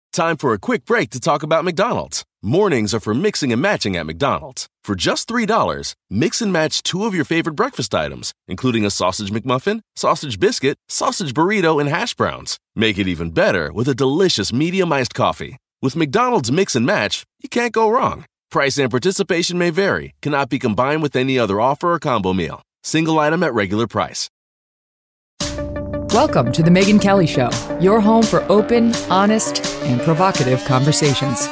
Time for a quick break to talk about McDonald's. Mornings are for mixing and matching at McDonald's. For just $3, mix and match 2 of your favorite breakfast items, including a sausage McMuffin, sausage biscuit, sausage burrito, and hash browns. Make it even better with a delicious medium iced coffee. With McDonald's Mix and Match, you can't go wrong. Price and participation may vary, cannot be combined with any other offer or combo meal. Single item at regular price. Welcome to The Megyn Kelly Show, your home for open, honest, and provocative conversations.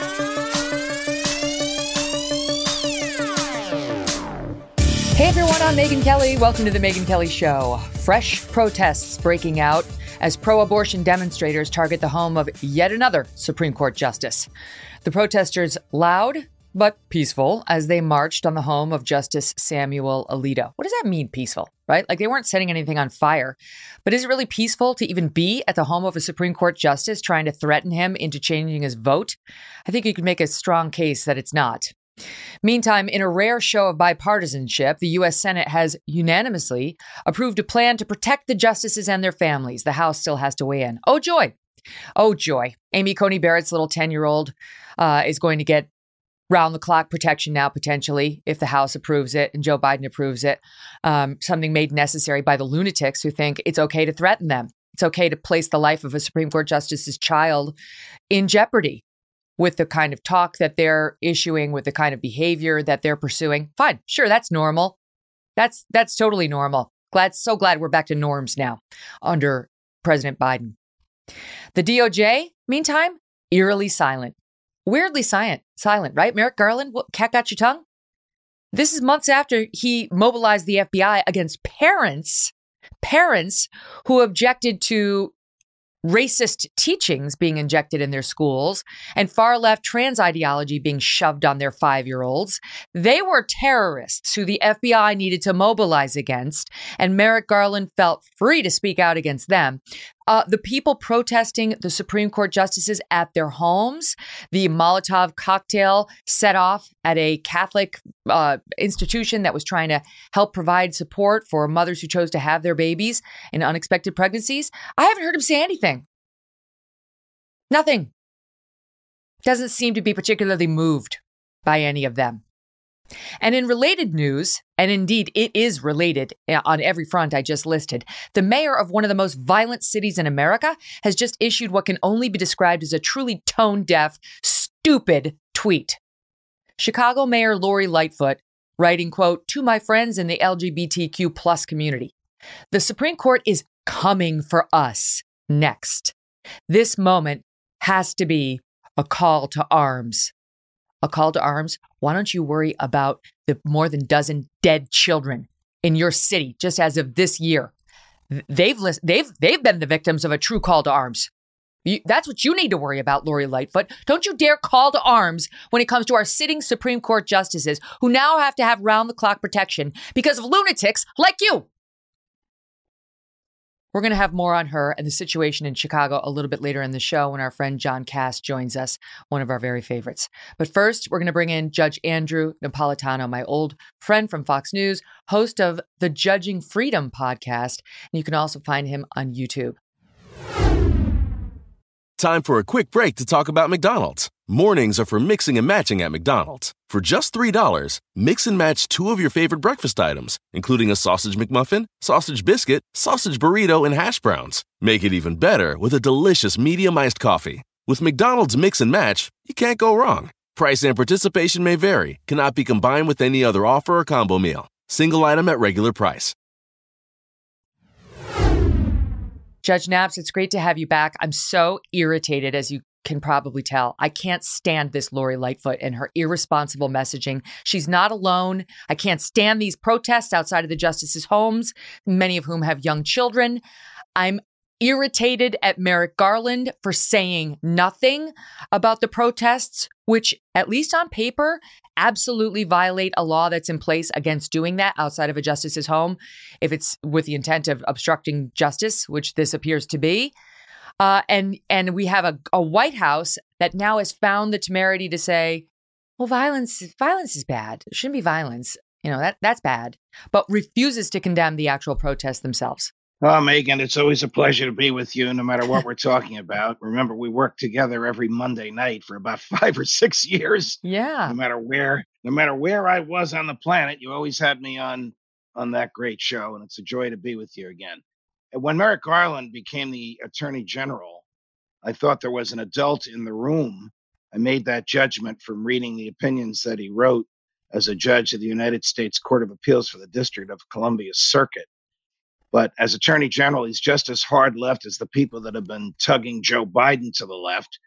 Hey everyone, I'm Megyn Kelly. Welcome to The Megyn Kelly Show. Fresh protests breaking out as pro-abortion demonstrators target the home of yet another Supreme Court justice. The protesters loud but peaceful as they marched on the home of Justice Samuel Alito. What does that mean, peaceful, right? Like they weren't setting anything on fire. But is it really peaceful to even be at the home of a Supreme Court justice trying to threaten him into changing his vote? I think you could make a strong case that it's not. Meantime, in a rare show of bipartisanship, the U.S. Senate has unanimously approved a plan to protect the justices and their families. The House still has to weigh in. Oh, joy. Oh, joy. Amy Coney Barrett's little 10-year-old is going to get round-the-clock protection now, potentially, if the House approves it and Joe Biden approves it. Something made necessary by the lunatics who think it's okay to threaten them. It's okay to place the life of a Supreme Court justice's child in jeopardy with the kind of talk that they're issuing, with the kind of behavior that they're pursuing. Fine, sure, that's normal. That's totally normal. So glad we're back to norms now under President Biden. The DOJ, meantime, eerily silent. Weirdly silent, right? Merrick Garland, what, cat got your tongue? This is months after he mobilized the FBI against parents who objected to racist teachings being injected in their schools and far-left trans ideology being shoved on their 5-year-olds. They were terrorists who the FBI needed to mobilize against, and Merrick Garland felt free to speak out against them. The people protesting the Supreme Court justices at their homes, the Molotov cocktail set off at a Catholic institution that was trying to help provide support for mothers who chose to have their babies in unexpected pregnancies. I haven't heard him say anything. Nothing. Doesn't seem to be particularly moved by any of them. And in related news, and indeed it is related on every front I just listed, the mayor of one of the most violent cities in America has just issued what can only be described as a truly tone-deaf, stupid tweet. Chicago Mayor Lori Lightfoot writing, quote, "To my friends in the LGBTQ plus community, the Supreme Court is coming for us next. This moment has to be a call to arms." A call to arms? Why don't you worry about the more than dozen dead children in your city just as of this year? They've been the victims of a true call to arms. That's what you need to worry about, Lori Lightfoot. Don't you dare call to arms when it comes to our sitting Supreme Court justices who now have to have round-the-clock protection because of lunatics like you. We're going to have more on her and the situation in Chicago a little bit later in the show when our friend John Cass joins us, one of our very favorites. But first, we're going to bring in Judge Andrew Napolitano, my old friend from Fox News, host of the Judging Freedom podcast. And you can also find him on YouTube. Time for a quick break to talk about McDonald's. Mornings are for mixing and matching at McDonald's. For just $3, mix and match 2 of your favorite breakfast items, including a sausage McMuffin, sausage biscuit, sausage burrito, and hash browns. Make it even better with a delicious medium iced coffee. With McDonald's Mix and Match, you can't go wrong. Price and participation may vary, cannot be combined with any other offer or combo meal. Single item at regular price. Judge Naps, it's great to have you back. I'm so irritated, as you can probably tell. I can't stand this Lori Lightfoot and her irresponsible messaging. She's not alone. I can't stand these protests outside of the justices' homes, many of whom have young children. I'm irritated at Merrick Garland for saying nothing about the protests, which, at least on paper, absolutely violate a law that's in place against doing that outside of a justice's home, if it's with the intent of obstructing justice, which this appears to be. And we have a White House that now has found the temerity to say, well, violence is bad. There shouldn't be violence. You know, that's bad, but refuses to condemn the actual protests themselves. Oh, Megan, it's always a pleasure to be with you, no matter what we're talking about. Remember, we worked together every Monday night for about 5 or 6 years. Yeah. No matter where I was on the planet, you always had me on that great show, and it's a joy to be with you again. And when Merrick Garland became the Attorney General, I thought there was an adult in the room. I made that judgment from reading the opinions that he wrote as a judge of the United States Court of Appeals for the District of Columbia Circuit. But as Attorney General, he's just as hard left as the people that have been tugging Joe Biden to the left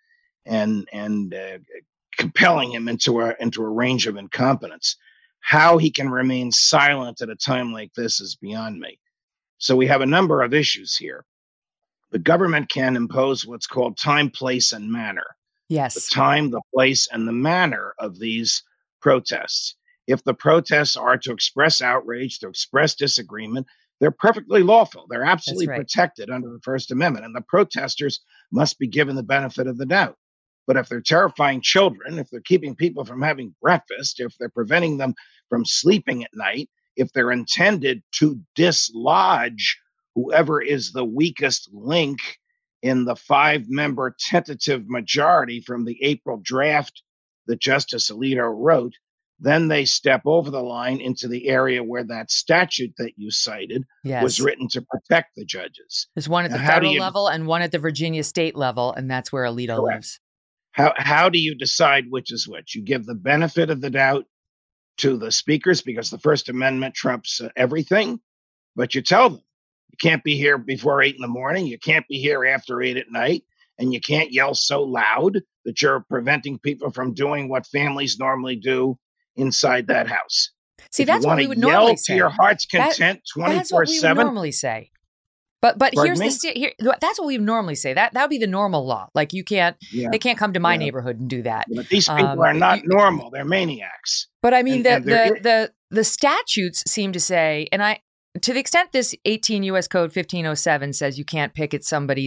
and compelling him into a range of incompetence. How he can remain silent at a time like this is beyond me. So we have a number of issues here. The government can impose what's called time, place, and manner. Yes. The time, the place, and the manner of these protests. If the protests are to express outrage, to express disagreement, they're perfectly lawful. They're absolutely protected under the First Amendment, and the protesters must be given the benefit of the doubt. But if they're terrifying children, if they're keeping people from having breakfast, if they're preventing them from sleeping at night, if they're intended to dislodge whoever is the weakest link in the 5-member tentative majority from the April draft that Justice Alito wrote, then they step over the line into the area where that statute that you cited was written to protect the judges. There's one at the federal level and one at the Virginia state level, and that's where Alito lives. How do you decide which is which? You give the benefit of the doubt to the speakers because the First Amendment trumps everything, but you tell them, you can't be here before 8 a.m. You can't be here after 8 at night. And you can't yell so loud that you're preventing people from doing what families normally do inside that house. See, that's what we would normally say. To your heart's content, 24/7. That's what we would normally say. But here's that's what we would normally say. That would be the normal law. Like they can't come to my neighborhood and do that. But these people are not normal. They're maniacs. But I mean, the statutes seem to say, to the extent this 18 U.S. Code 1507 says you can't picket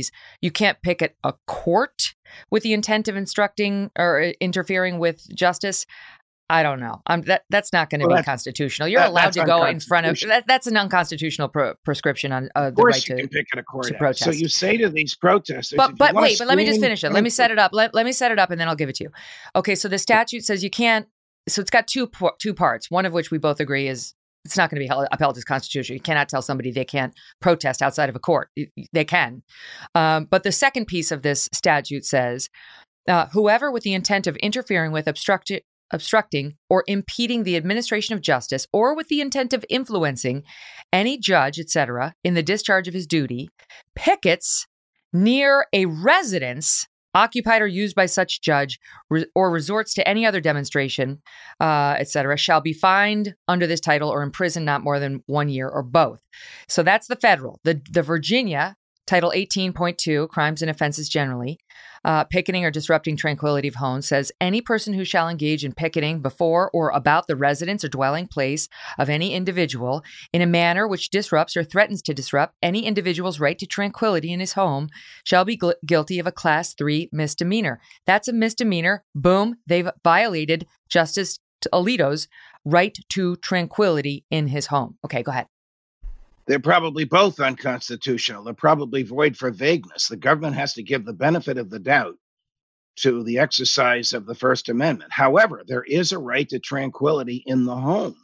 a court with the intent of instructing or interfering with justice. I don't know. That's not going to be constitutional. You're allowed to go in front of that's an unconstitutional prescription on the right to picket a court to protest. So you say to these protesters, but let me just finish it. Let me set it up. Let me set it up, and then I'll give it to you. Okay, so the statute says you can't. So it's got two parts. One of which we both agree is it's not going to be upheld as constitutional. You cannot tell somebody they can't protest outside of a court. They can, but the second piece of this statute says whoever with the intent of interfering with obstructing or impeding the administration of justice or with the intent of influencing any judge, etc., in the discharge of his duty, pickets near a residence occupied or used by such judge or resorts to any other demonstration, etc., shall be fined under this title or imprisoned not more than 1 year or both. So that's the federal. The Virginia Title 18.2, Crimes and Offenses Generally, picketing or disrupting tranquility of homes, says any person who shall engage in picketing before or about the residence or dwelling place of any individual in a manner which disrupts or threatens to disrupt any individual's right to tranquility in his home shall be guilty of a Class 3 misdemeanor. That's a misdemeanor. Boom, they've violated Justice Alito's right to tranquility in his home. Okay, go ahead. They're probably both unconstitutional. They're probably void for vagueness. The government has to give the benefit of the doubt to the exercise of the First Amendment. However, there is a right to tranquility in the home.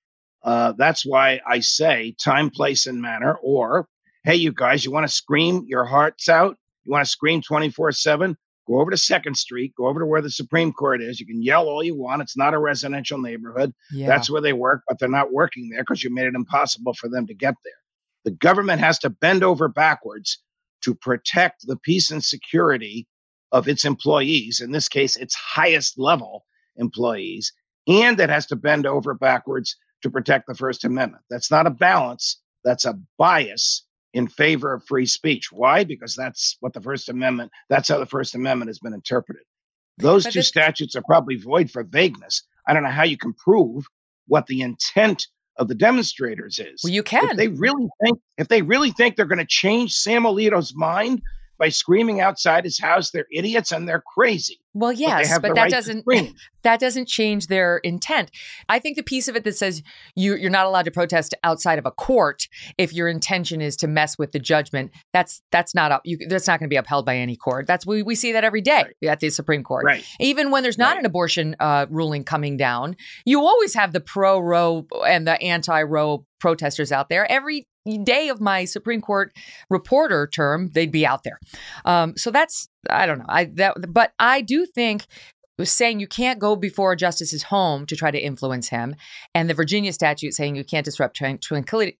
That's why I say time, place, and manner. Or, hey, you guys, you want to scream your hearts out? You want to scream 24/7? Go over to 2nd Street. Go over to where the Supreme Court is. You can yell all you want. It's not a residential neighborhood. Yeah. That's where they work, but they're not working there because you made it impossible for them to get there. The government has to bend over backwards to protect the peace and security of its employees, in this case, its highest level employees, and it has to bend over backwards to protect the First Amendment. That's not a balance. That's a bias in favor of free speech. Why? Because that's how the First Amendment has been interpreted. Those two statutes are probably void for vagueness. I don't know how you can prove what the intent of the demonstrators is. Well, you can. If they really think they're going to change Sam Alito's mind by screaming outside his house. They're idiots and they're crazy. Well, yes, but that doesn't change their intent. I think the piece of it that says you're not allowed to protest outside of a court if your intention is to mess with the judgment, that's not going to be upheld by any court. We see that every day at the Supreme Court. Right. Even when there's not an abortion ruling coming down, you always have the pro-Roe and the anti-Roe protesters out there. Every day of my Supreme Court reporter term, they'd be out there. So that's, I don't know. But I do think saying you can't go before a justice's home to try to influence him, and the Virginia statute saying you can't disrupt tranquility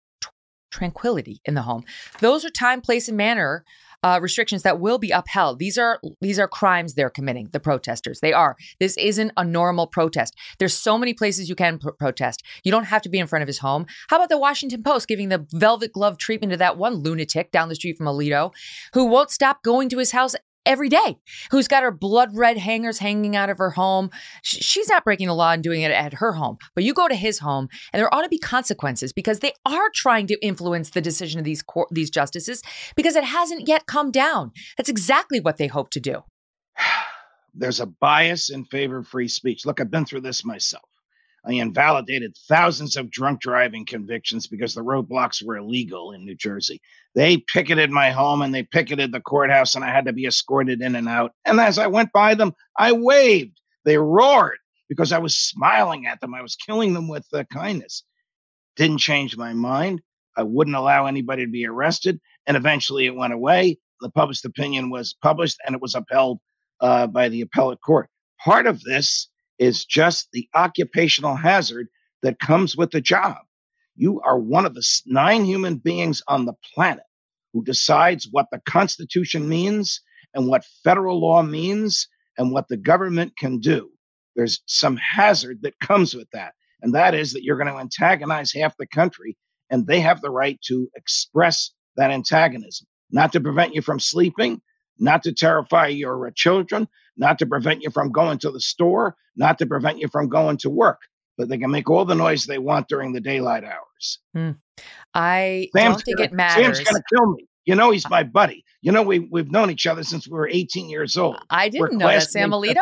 in the home. Those are time, place, and manner restrictions that will be upheld. These are crimes they're committing, the protesters. They are. This isn't a normal protest. There's so many places you can protest. You don't have to be in front of his home. How about the Washington Post giving the velvet glove treatment to that one lunatic down the street from Alito who won't stop going to his house every day, who's got her blood red hangers hanging out of her home. She's not breaking the law and doing it at her home, but you go to his home and there ought to be consequences because they are trying to influence the decision of these justices because it hasn't yet come down. That's exactly what they hope to do. There's a bias in favor of free speech. Look, I've been through this myself. I invalidated thousands of drunk driving convictions because the roadblocks were illegal in New Jersey. They picketed my home and they picketed the courthouse and I had to be escorted in and out. And as I went by them, I waved. They roared because I was smiling at them. I was killing them with kindness. Didn't change my mind. I wouldn't allow anybody to be arrested. And eventually it went away. The published opinion was published and it was upheld by the appellate court. Part of this is just the occupational hazard that comes with the job. You are one of the 9 human beings on the planet who decides what the Constitution means and what federal law means and what the government can do. There's some hazard that comes with that. And that is that you're going to antagonize half the country, and they have the right to express that antagonism, not to prevent you from sleeping, not to terrify your children, not to prevent you from going to the store, not to prevent you from going to work. But they can make all the noise they want during the daylight hours. I don't think it matters. Sam's going to kill me. You know, he's my buddy. You know, we've known each other since we were 18 years old. I didn't know that, Sam Alito?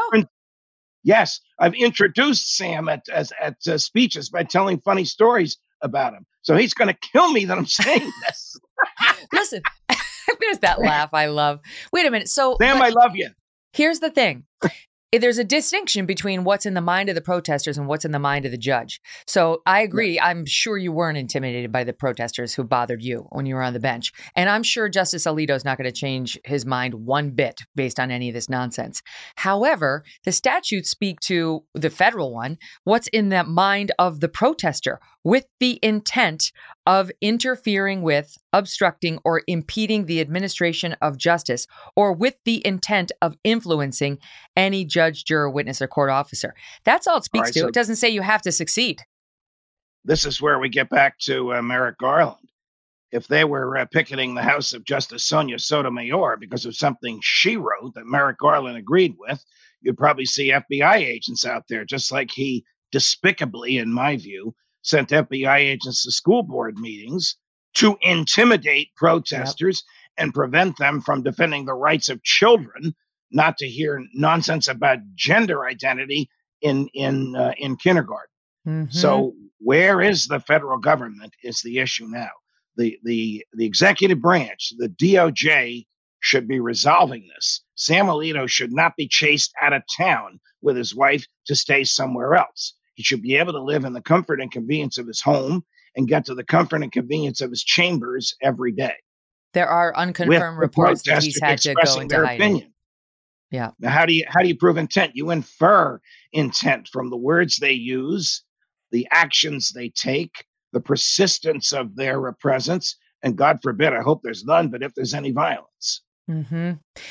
Yes, I've introduced Sam at speeches by telling funny stories about him. So he's going to kill me that I'm saying this. Listen, there's that laugh I love. Wait a minute. So, Sam, I love you. Here's the thing. There's a distinction between what's in the mind of the protesters and what's in the mind of the judge. So I agree. Yeah. I'm sure you weren't intimidated by the protesters who bothered you when you were on the bench. And I'm sure Justice Alito is not going to change his mind one bit based on any of this nonsense. However, the statutes speak to the federal one, what's in the mind of the protester with the intent of interfering with, obstructing, or impeding the administration of justice, or with the intent of influencing any judge, juror, witness, or court officer. That's all it speaks to. So it doesn't say you have to succeed. This is where we get back to Merrick Garland. If they were picketing the house of Justice Sonia Sotomayor because of something she wrote that Merrick Garland agreed with, you'd probably see FBI agents out there, just like he despicably, in my view, sent FBI agents to school board meetings to intimidate protesters and prevent them from defending the rights of children, not to hear nonsense about gender identity in kindergarten. Mm-hmm. So where is the federal government is the issue now. The executive branch, the DOJ, should be resolving this. Sam Alito should not be chased out of town with his wife to stay somewhere else. He should be able to live in the comfort and convenience of his home and get to the comfort and convenience of his chambers every day. There are unconfirmed reports that he's had to go into hiding. Opinion. Yeah. Now, how do you prove intent? You infer intent from the words they use, the actions they take, the persistence of their presence, and God forbid, I hope there's none, but if there's any violence. Mm-hmm.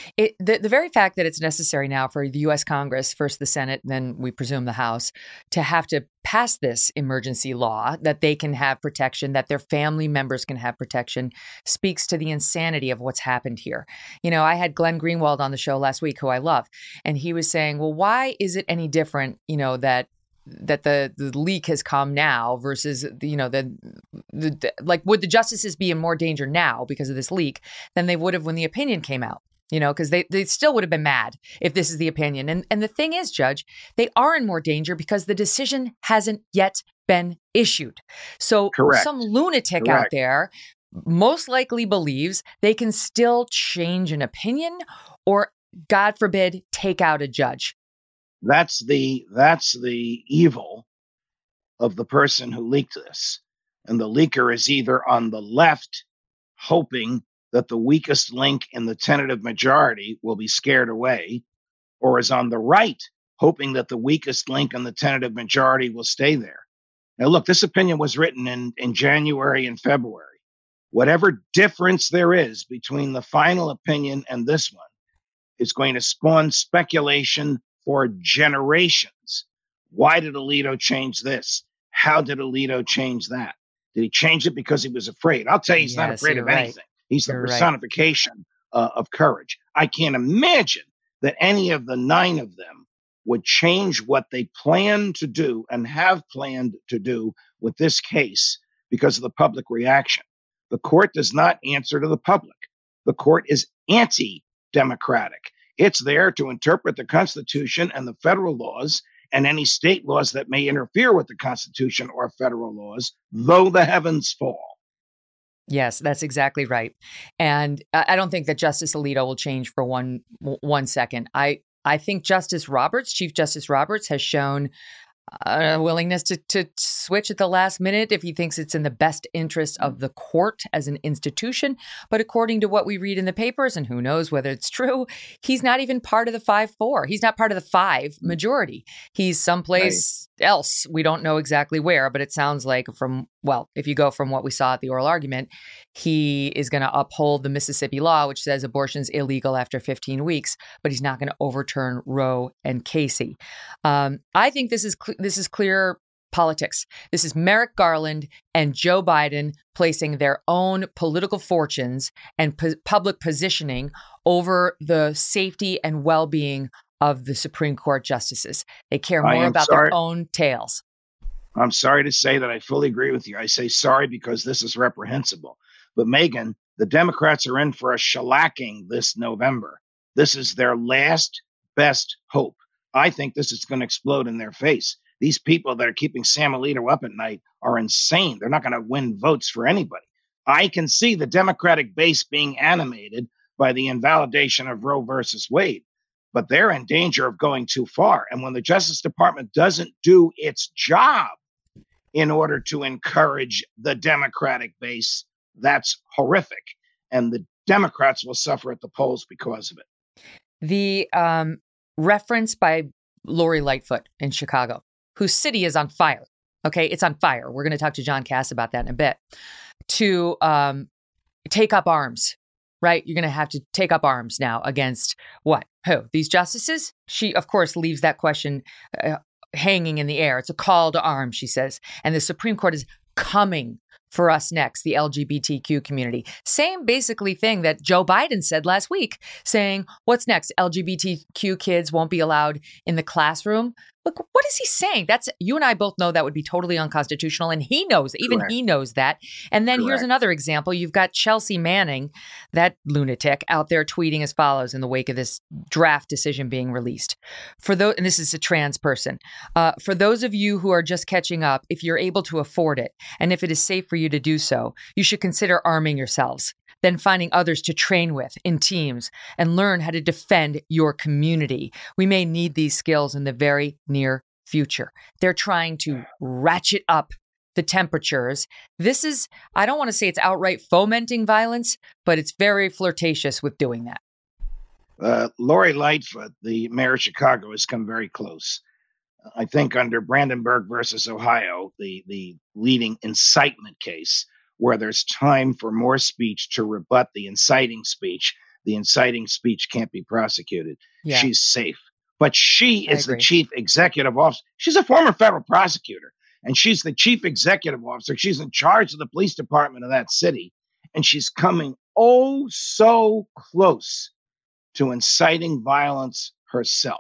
The very fact that it's necessary now for the U.S. Congress, first the Senate, then we presume the House, to have to pass this emergency law, that they can have protection, that their family members can have protection, speaks to the insanity of what's happened here. You know, I had Glenn Greenwald on the show last week, who I love, and he was saying, well, why is it any different, you know, that the leak has come now versus, you know, like, would the justices be in more danger now because of this leak than they would have when the opinion came out? because they still would have been mad if this is the opinion. And the thing is, Judge, they are in more danger because the decision hasn't yet been issued. So Correct. Some lunatic out there most likely believes they can still change an opinion or, God forbid, take out a judge. That's the evil of the person who leaked this. And the leaker is either on the left, hoping that the weakest link in the tentative majority will be scared away, or is on the right, hoping that the weakest link in the tentative majority will stay there. Now, look, this opinion was written in January and February. Whatever difference there is between the final opinion and this one is going to spawn speculation for generations. Why did Alito change this? How did Alito change that? Did he change it because he was afraid? I'll tell you, he's not afraid of anything. He's the personification of courage. I can't imagine that any of the 9 of them would change what they plan to do and have planned to do with this case because of the public reaction. The court does not answer to the public. The court is anti-democratic. It's there to interpret the Constitution and the federal laws and any state laws that may interfere with the Constitution or federal laws, though the heavens fall. Yes, that's exactly right. And I don't think that Justice Alito will change for one second. I think Chief Justice Roberts has shown a willingness to switch at the last minute if he thinks it's in the best interest of the court as an institution. But according to what we read in the papers, and who knows whether it's true, he's not even part of the 5-4. He's not part of the 5 majority. He's someplace else. We don't know exactly where, but it sounds like if you go from what we saw at the oral argument, he is going to uphold the Mississippi law, which says abortion's illegal after 15 weeks, but he's not going to overturn Roe and Casey. I think this is clear politics. This is Merrick Garland and Joe Biden placing their own political fortunes and public positioning over the safety and well-being of the Supreme Court justices. They care more about their own tails. I'm sorry to say that I fully agree with you. I say sorry because this is reprehensible. But Megyn, the Democrats are in for a shellacking this November. This is their last best hope. I think this is going to explode in their face. These people that are keeping Sam Alito up at night are insane. They're not going to win votes for anybody. I can see the Democratic base being animated by the invalidation of Roe versus Wade, but they're in danger of going too far. And when the Justice Department doesn't do its job in order to encourage the Democratic base, that's horrific. And the Democrats will suffer at the polls because of it. The reference by Lori Lightfoot in Chicago, whose city is on fire. Okay, it's on fire. We're going to talk to John Cass about that in a bit. To take up arms, right? You're going to have to take up arms now against what? Who? These justices? She, of course, leaves that question hanging in the air. It's a call to arms, she says. And the Supreme Court is coming for us next, the LGBTQ community. Same basically thing that Joe Biden said last week, saying, what's next? LGBTQ kids won't be allowed in the classroom. Look, what is he saying? You and I both know that would be totally unconstitutional. And he knows, he knows that. And then here's another example. You've got Chelsea Manning, that lunatic, out there tweeting as follows in the wake of this draft decision being released. And this is a trans person. For those of you who are just catching up, if you're able to afford it, and if it is safe for you to do so, you should consider arming yourselves, then finding others to train with in teams and learn how to defend your community. We may need these skills in the very near future. They're trying to ratchet up the temperatures. This is, I don't want to say it's outright fomenting violence, but it's very flirtatious with doing that. Lori Lightfoot, the mayor of Chicago, has come very close. I think under Brandenburg versus Ohio, the leading incitement case, where there's time for more speech to rebut the inciting speech can't be prosecuted. Yeah. She's safe. But she is the chief executive officer. She's a former federal prosecutor, and she's the chief executive officer. She's in charge of the police department of that city, and she's coming oh so close to inciting violence herself.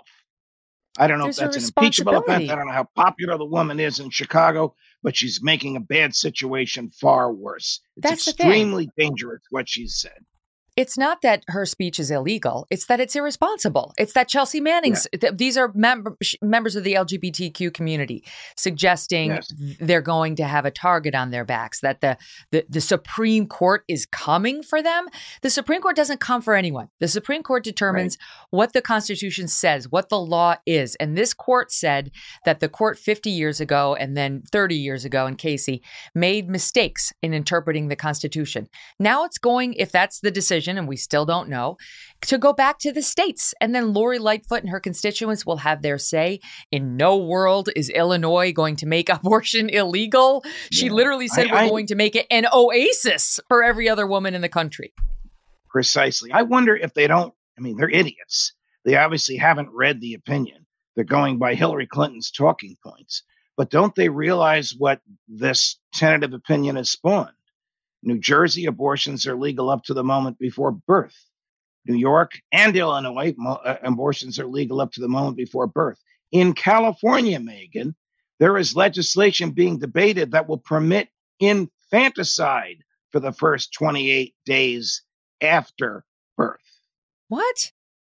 I don't know if that's an impeachable offense. I don't know how popular the woman is in Chicago, but she's making a bad situation far worse. It's extremely dangerous what she's said. It's not that her speech is illegal. It's that it's irresponsible. It's that Chelsea Manning's, these are members of the LGBTQ community suggesting they're going to have a target on their backs, that the Supreme Court is coming for them. The Supreme Court doesn't come for anyone. The Supreme Court determines what the Constitution says, what the law is. And this court said that the court 50 years ago and then 30 years ago in Casey made mistakes in interpreting the Constitution. Now it's going, if that's the decision, and we still don't know, to go back to the states. And then Lori Lightfoot and her constituents will have their say. In no world is Illinois going to make abortion illegal. She literally said we're going to make it an oasis for every other woman in the country. Precisely. I wonder if they don't, they're idiots. They obviously haven't read the opinion. They're going by Hillary Clinton's talking points. But don't they realize what this tentative opinion has spawned? New Jersey, abortions are legal up to the moment before birth. New York and Illinois, abortions are legal up to the moment before birth. In California, Megan, there is legislation being debated that will permit infanticide for the first 28 days after birth. What?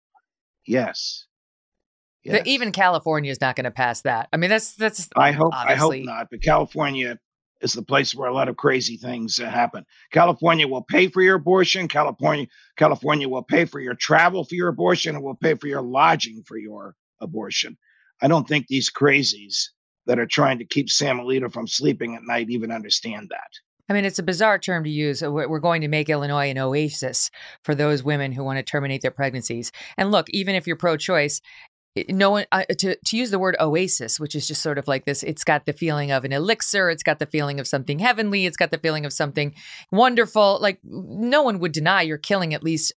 Yes. Even California is not going to pass that. That's. I hope not. But California is the place where a lot of crazy things happen. California will pay for your abortion. California will pay for your travel for your abortion, and will pay for your lodging for your abortion. I don't think these crazies that are trying to keep Sam Alito from sleeping at night even understand that. It's a bizarre term to use. We're going to make Illinois an oasis for those women who want to terminate their pregnancies. And look, even if you're pro-choice, no one to use the word oasis, which is just sort of like this. It's got the feeling of an elixir. It's got the feeling of something heavenly. It's got the feeling of something wonderful. Like no one would deny you're killing at least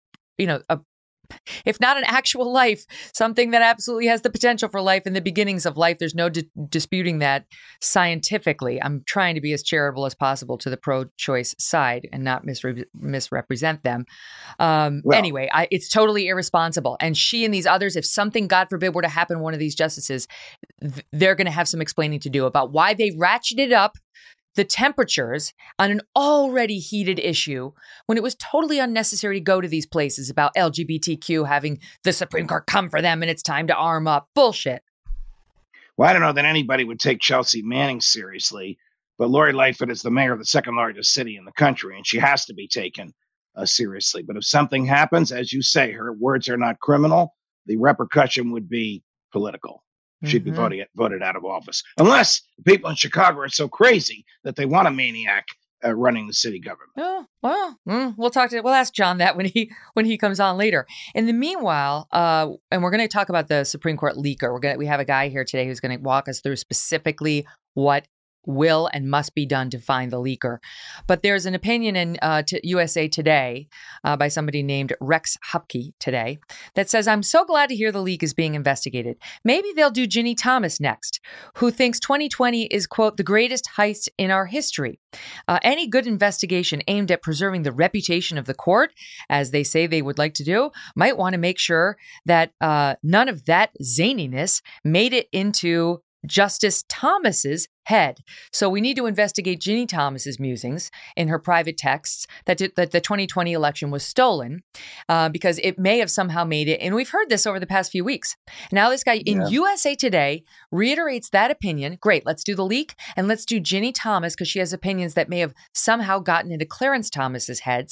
if not an actual life, something that absolutely has the potential for life in the beginnings of life. There's no disputing that scientifically. I'm trying to be as charitable as possible to the pro-choice side and not misrepresent them. Anyway, it's totally irresponsible. And she and these others, if something, God forbid, were to happen to one of these justices, they're going to have some explaining to do about why they ratcheted up the temperatures on an already heated issue when it was totally unnecessary to go to these places about LGBTQ having the Supreme Court come for them and it's time to arm up. Bullshit. Well, I don't know that anybody would take Chelsea Manning seriously, but Lori Lightfoot is the mayor of the second largest city in the country, and she has to be taken seriously. But if something happens, as you say, her words are not criminal, the repercussion would be political. She'd be voted out of office, unless the people in Chicago are so crazy that they want a maniac running the city government. Oh, well, we'll ask John that when he comes on later. In the meanwhile, and we're going to talk about the Supreme Court leaker. We have a guy here today who's going to walk us through specifically what will and must be done to find the leaker. But there's an opinion in USA Today by somebody named Rex Hupke today that says, I'm so glad to hear the leak is being investigated. Maybe they'll do Ginny Thomas next, who thinks 2020 is, quote, the greatest heist in our history. Any good investigation aimed at preserving the reputation of the court, as they say they would like to do, might want to make sure that none of that zaniness made it into Justice Thomas's head. So we need to investigate Ginny Thomas's musings in her private texts that the 2020 election was stolen because it may have somehow made it. And we've heard this over the past few weeks. Now this guy in USA Today reiterates that opinion. Great. Let's do the leak and let's do Ginny Thomas because she has opinions that may have somehow gotten into Clarence Thomas's head.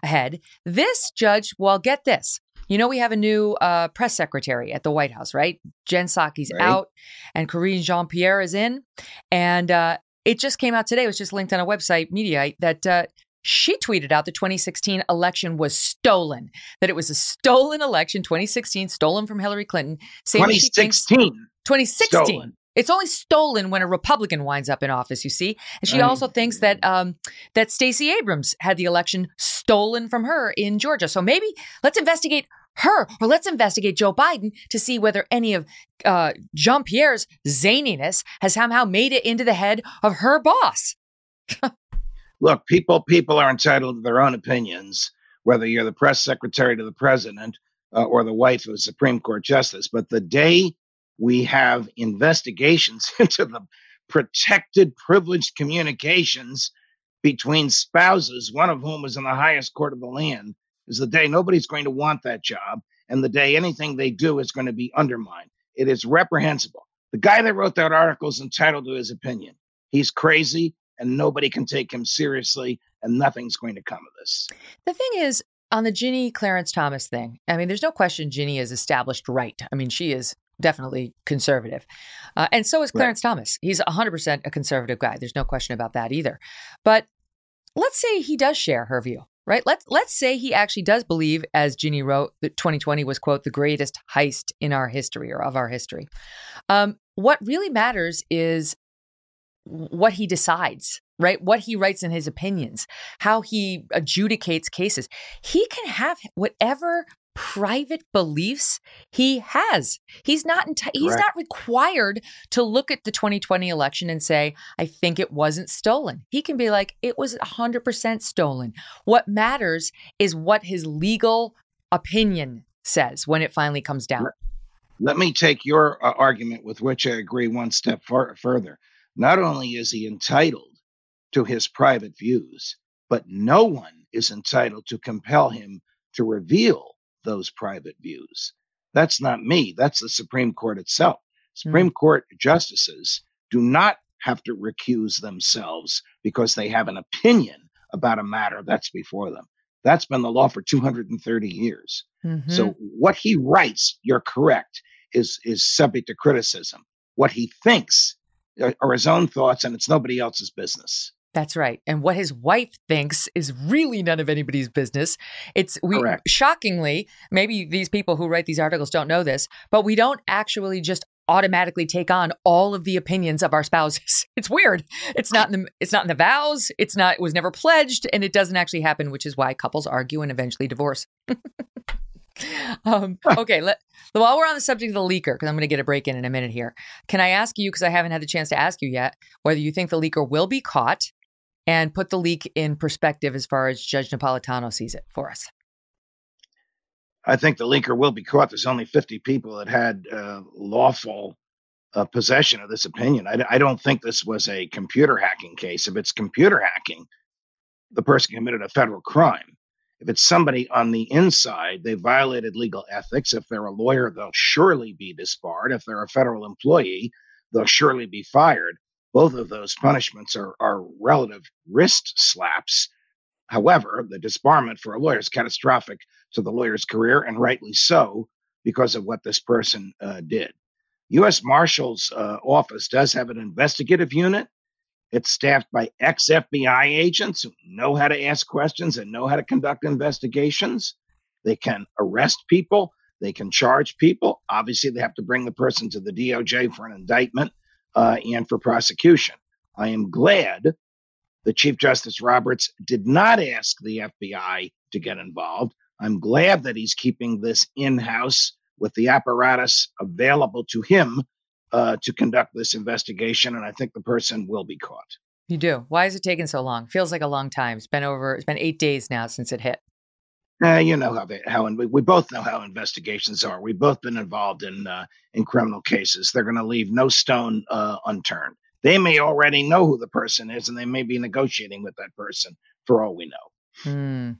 This judge, well, get this. You know, we have a new press secretary at the White House, right? Jen Psaki's out and Karine Jean-Pierre is in. And it just came out today. It was just linked on a website, Mediaite, that she tweeted out the 2016 election was stolen, that it was a stolen election, 2016, stolen from Hillary Clinton. 2016. Stolen. It's only stolen when a Republican winds up in office, you see. And she also thinks that that Stacey Abrams had the election stolen from her in Georgia. So maybe let's investigate her, or let's investigate Joe Biden to see whether any of Jean-Pierre's zaniness has somehow made it into the head of her boss. Look, people are entitled to their own opinions, whether you're the press secretary to the president or the wife of a Supreme Court justice. But the day we have investigations into the protected, privileged communications between spouses, one of whom is in the highest court of the land, is the day nobody's going to want that job and the day anything they do is going to be undermined. It is reprehensible. The guy that wrote that article is entitled to his opinion. He's crazy and nobody can take him seriously and nothing's going to come of this. The thing is, on the Ginny Clarence Thomas thing, I mean, there's no question Ginny is established right. I mean, she is definitely conservative. And so is Clarence Thomas. He's 100% a conservative guy. There's no question about that either. But let's say he does share her view, right? Let's say he actually does believe, as Ginny wrote, that 2020 was, quote, the greatest heist in our history or of our history. What really matters is what he decides, right? What he writes in his opinions, how he adjudicates cases. He can have whatever private beliefs he has. He's not required to look at the 2020 election and say, I think it wasn't stolen. He can be like, it was 100% stolen. What matters is what his legal opinion says when it finally comes down. Let me take your argument, with which I agree, one step further. Not only is he entitled to his private views, but no one is entitled to compel him to reveal those private views. That's not me. That's the Supreme Court itself. Supreme Court justices do not have to recuse themselves because they have an opinion about a matter that's before them. That's been the law for 230 years. So what he writes, you're correct, is subject to criticism. What he thinks are his own thoughts, and it's nobody else's business. That's right. And what his wife thinks is really none of anybody's business. Correct. Shockingly, maybe these people who write these articles don't know this, but we don't actually just automatically take on all of the opinions of our spouses. It's weird. It's not in the vows. It was never pledged, and it doesn't actually happen, which is why couples argue and eventually divorce. Okay. While we're on the subject of the leaker, because I'm going to get a break in a minute here, can I ask you, because I haven't had the chance to ask you yet, whether you think the leaker will be caught and put the leak in perspective as far as Judge Napolitano sees it for us? I think the leaker will be caught. There's only 50 people that had lawful possession of this opinion. I don't think this was a computer hacking case. If it's computer hacking, the person committed a federal crime. If it's somebody on the inside, they violated legal ethics. If they're a lawyer, they'll surely be disbarred. If they're a federal employee, they'll surely be fired. Both of those punishments are relative wrist slaps. However, the disbarment for a lawyer is catastrophic to the lawyer's career, and rightly so, because of what this person did. U.S. Marshal's office does have an investigative unit. It's staffed by ex-FBI agents who know how to ask questions and know how to conduct investigations. They can arrest people. They can charge people. Obviously, they have to bring the person to the DOJ for an indictment and for prosecution. I am glad that Chief Justice Roberts did not ask the FBI to get involved. I'm glad that he's keeping this in-house with the apparatus available to him to conduct this investigation, and I think the person will be caught. You do? Why is it taking so long? Feels like a long time. It's been 8 days now since it hit. You know we both know how investigations are. We've both been involved in criminal cases. They're going to leave no stone unturned. They may already know who the person is, and they may be negotiating with that person for all we know.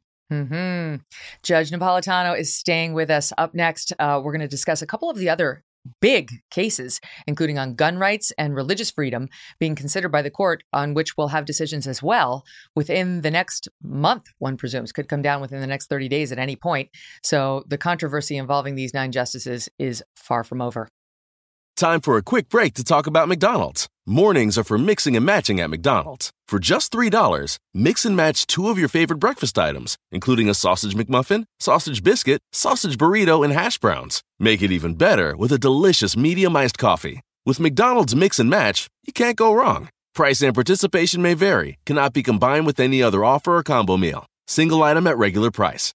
Judge Napolitano is staying with us. Up next, we're going to discuss a couple of the other big cases, including on gun rights and religious freedom being considered by the court, on which we'll have decisions as well within the next month, one presumes. Could come down within the next 30 days at any point. So the controversy involving these 9 justices is far from over. Time for a quick break to talk about McDonald's. Mornings are for mixing and matching at McDonald's. For just $3, mix and match 2 of your favorite breakfast items, including a sausage McMuffin, sausage biscuit, sausage burrito, and hash browns. Make it even better with a delicious medium iced coffee. With McDonald's Mix and Match, you can't go wrong. Price and participation may vary. Cannot be combined with any other offer or combo meal. Single item at regular price.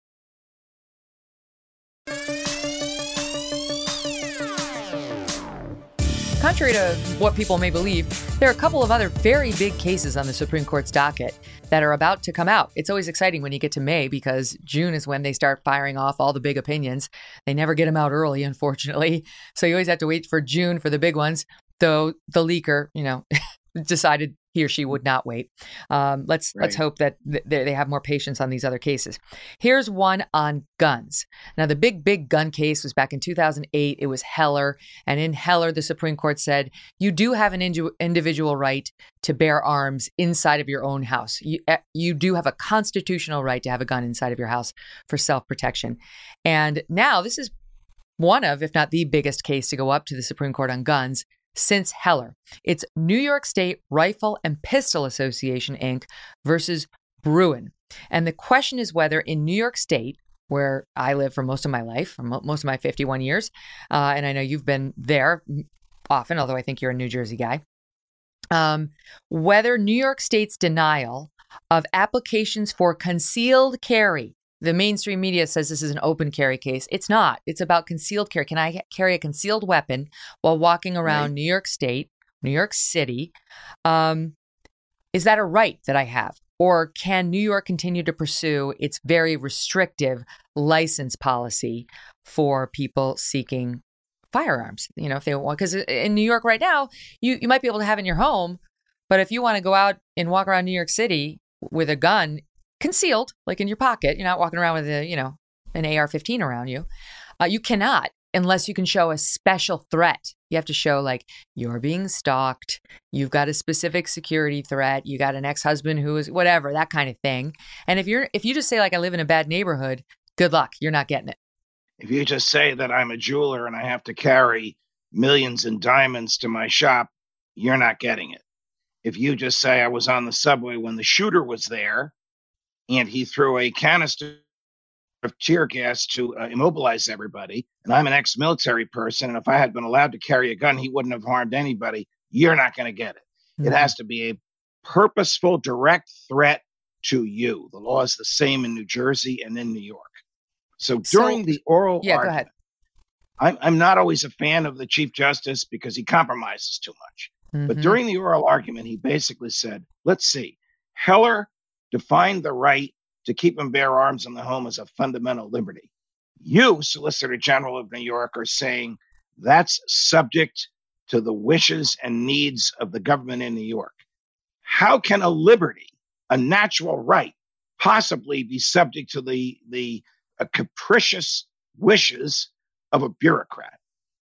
Contrary to what people may believe, there are a couple of other very big cases on the Supreme Court's docket that are about to come out. It's always exciting when you get to May because June is when they start firing off all the big opinions. They never get them out early, unfortunately. So you always have to wait for June for the big ones. Though the leaker, decided he or she would not wait. Let's hope that they have more patience on these other cases. Here's one on guns. Now, the big gun case was back in 2008. It was Heller. And in Heller, the Supreme Court said, you do have an individual right to bear arms inside of your own house. You do have a constitutional right to have a gun inside of your house for self-protection. And now this is one of, if not the biggest case to go up to the Supreme Court on guns since Heller. It's New York State Rifle and Pistol Association, Inc. versus Bruen. And the question is whether in New York State, where I live for most of my life, for most of my 51 years, and I know you've been there often, although I think you're a New Jersey guy, whether New York State's denial of applications for concealed carry, the mainstream media says this is an open carry case. It's not. It's about concealed carry. Can I carry a concealed weapon while walking around New York State, New York City? Is that a right that I have? Or can New York continue to pursue its very restrictive license policy for people seeking firearms? You know, if they want, because in New York right now, you might be able to have it in your home, but if you want to go out and walk around New York City with a gun concealed, like in your pocket, you're not walking around with an AR-15 around you. You cannot, unless you can show a special threat. You have to show like you're being stalked, you've got a specific security threat, you got an ex-husband who is whatever, that kind of thing. And if you just say like I live in a bad neighborhood, good luck, you're not getting it. If you just say that I'm a jeweler and I have to carry millions in diamonds to my shop, you're not getting it. If you just say I was on the subway when the shooter was there, and he threw a canister of tear gas to immobilize everybody, and I'm an ex-military person, and if I had been allowed to carry a gun, he wouldn't have harmed anybody, you're not going to get it. Mm-hmm. It has to be a purposeful, direct threat to you. The law is the same in New Jersey and in New York. So during the oral argument, go ahead. I'm not always a fan of the Chief Justice because he compromises too much. Mm-hmm. But during the oral argument, he basically said, let's see, Heller defined the right to keep and bear arms in the home as a fundamental liberty. You, Solicitor General of New York, are saying that's subject to the wishes and needs of the government in New York. How can a liberty, a natural right, possibly be subject to the capricious wishes of a bureaucrat?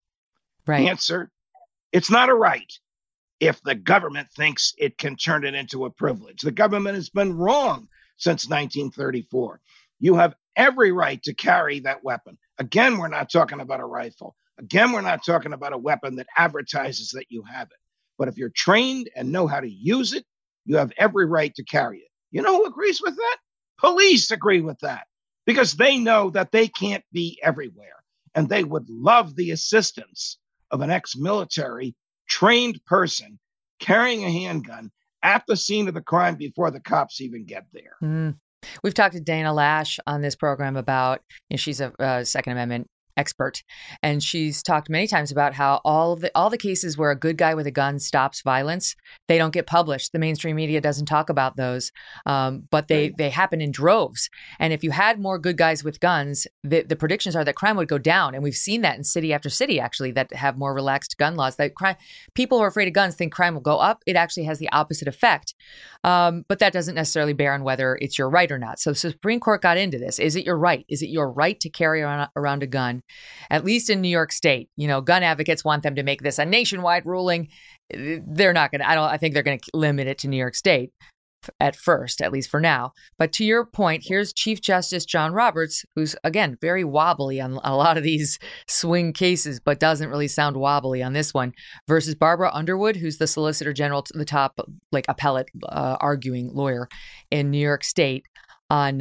Right. Answer, it's not a right. If the government thinks it can turn it into a privilege. The government has been wrong since 1934. You have every right to carry that weapon. Again, we're not talking about a rifle. Again, we're not talking about a weapon that advertises that you have it. But if you're trained and know how to use it, you have every right to carry it. You know who agrees with that? Police agree with that because they know that they can't be everywhere. And they would love the assistance of an ex-military trained person carrying a handgun at the scene of the crime before the cops even get there. Mm. We've talked to Dana Lash on this program about, she's a Second Amendment expert, and she's talked many times about how all the cases where a good guy with a gun stops violence, they don't get published. The mainstream media doesn't talk about those, but they happen in droves. And if you had more good guys with guns, the predictions are that crime would go down. And we've seen that in city after city, actually, that have more relaxed gun laws. That people who are afraid of guns think crime will go up. It actually has the opposite effect. But that doesn't necessarily bear on whether it's your right or not. So the Supreme Court got into this. Is it your right? Is it your right to carry around a gun? At least in New York State, gun advocates want them to make this a nationwide ruling. They're not going to, I think they're going to limit it to New York State at first, at least for now. But to your point, here's Chief Justice John Roberts, who's, again, very wobbly on a lot of these swing cases, but doesn't really sound wobbly on this one, versus Barbara Underwood, who's the Solicitor General, to the top, appellate arguing lawyer in New York State on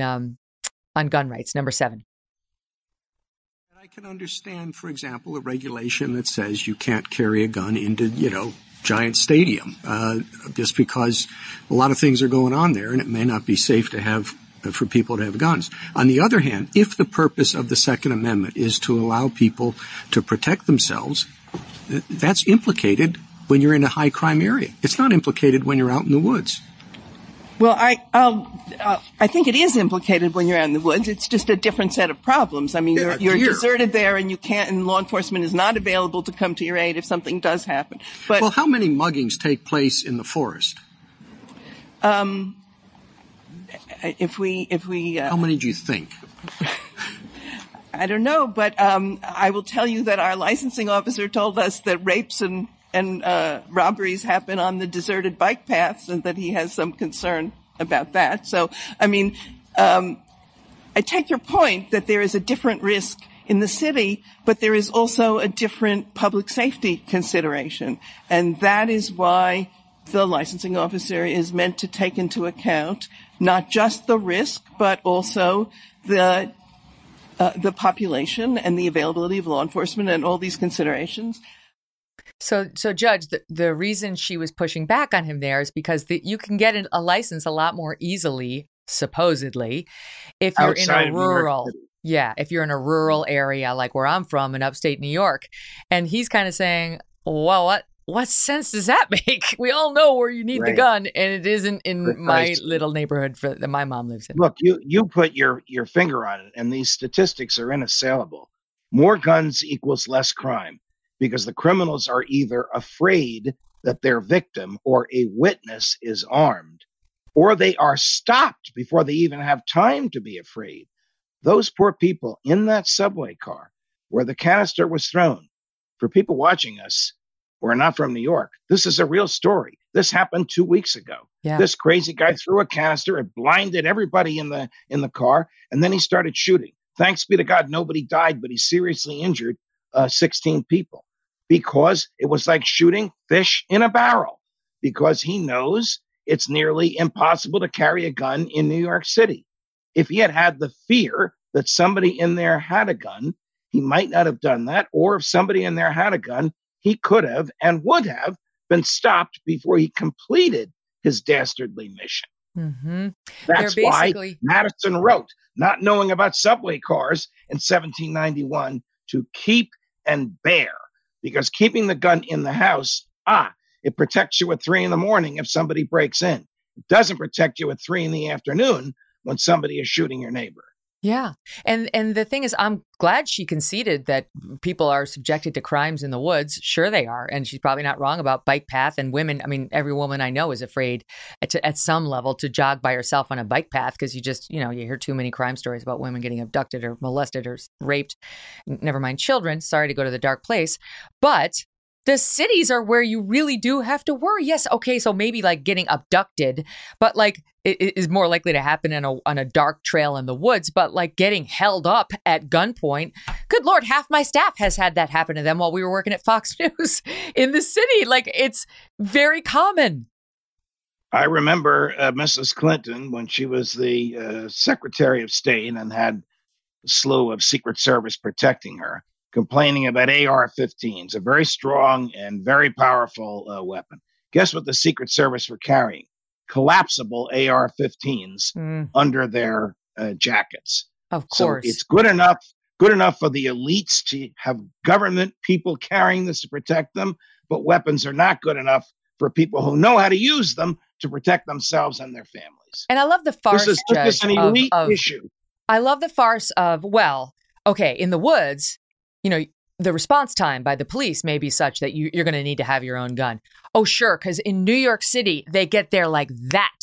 gun rights, number 7. I can understand, for example, a regulation that says you can't carry a gun into, Giant Stadium, just because a lot of things are going on there and it may not be safe to have for people to have guns. On the other hand, if the purpose of the Second Amendment is to allow people to protect themselves, that's implicated when you're in a high crime area. It's not implicated when you're out in the woods. Well, I think it is implicated when you're out in the woods. It's just a different set of problems. I mean, you're deserted there, and and law enforcement is not available to come to your aid if something does happen. But how many muggings take place in the forest? if we how many do you think? I don't know, but I will tell you that our licensing officer told us that rapes and robberies happen on the deserted bike paths, and that he has some concern about that. So, I mean, I take your point that there is a different risk in the city, but there is also a different public safety consideration, and that is why the licensing officer is meant to take into account not just the risk, but also the population and the availability of law enforcement and all these considerations. So Judge, the reason she was pushing back on him there is because you can get a license a lot more easily, supposedly, if you're Outside in a rural, if you're in a rural area like where I'm from in upstate New York. And he's kind of saying, well, what sense does that make? We all know where you need the gun, and it isn't in my little neighborhood that my mom lives in. Look, you put your finger on it, and these statistics are unassailable. More guns equals less crime, because the criminals are either afraid that their victim or a witness is armed, or they are stopped before they even have time to be afraid. Those poor people in that subway car where the canister was thrown, for people watching us who are not from New York, this is a real story. This happened 2 weeks ago. Yeah. This crazy guy threw a canister. It blinded everybody in the car, and then he started shooting. Thanks be to God, nobody died, but he seriously injured 16 people, because it was like shooting fish in a barrel, because he knows it's nearly impossible to carry a gun in New York City. If he had the fear that somebody in there had a gun, he might not have done that. Or if somebody in there had a gun, he could have and would have been stopped before he completed his dastardly mission. Mm-hmm. That's why Madison wrote, not knowing about subway cars in 1791, to keep and bear, because keeping the gun in the house, it protects you at 3 a.m. if somebody breaks in. It doesn't protect you at 3 p.m. when somebody is shooting your neighbor. Yeah. And the thing is, I'm glad she conceded that people are subjected to crimes in the woods. Sure they are. And she's probably not wrong about bike path and women. I mean, every woman I know is afraid at some level to jog by herself on a bike path, because you hear too many crime stories about women getting abducted or molested or raped. Never mind children. Sorry to go to the dark place. But the cities are where you really do have to worry. Yes, okay, so maybe like getting abducted, but like it is more likely to happen on a dark trail in the woods. But like getting held up at gunpoint, good Lord, half my staff has had that happen to them while we were working at Fox News in the city. Like, it's very common. I remember Mrs. Clinton, when she was the Secretary of State and had a slew of Secret Service protecting her, complaining about AR-15s, a very strong and very powerful weapon. Guess what the Secret Service were carrying? Collapsible AR-15s under their jackets. Of course. So it's good enough for the elites to have government people carrying this to protect them, but weapons are not good enough for people who know how to use them to protect themselves and their families. And I love the farce, This is an elite issue. I love the farce of, well, okay, in the woods, the response time by the police may be such that you're going to need to have your own gun. Oh, sure, because in New York City, they get there like that.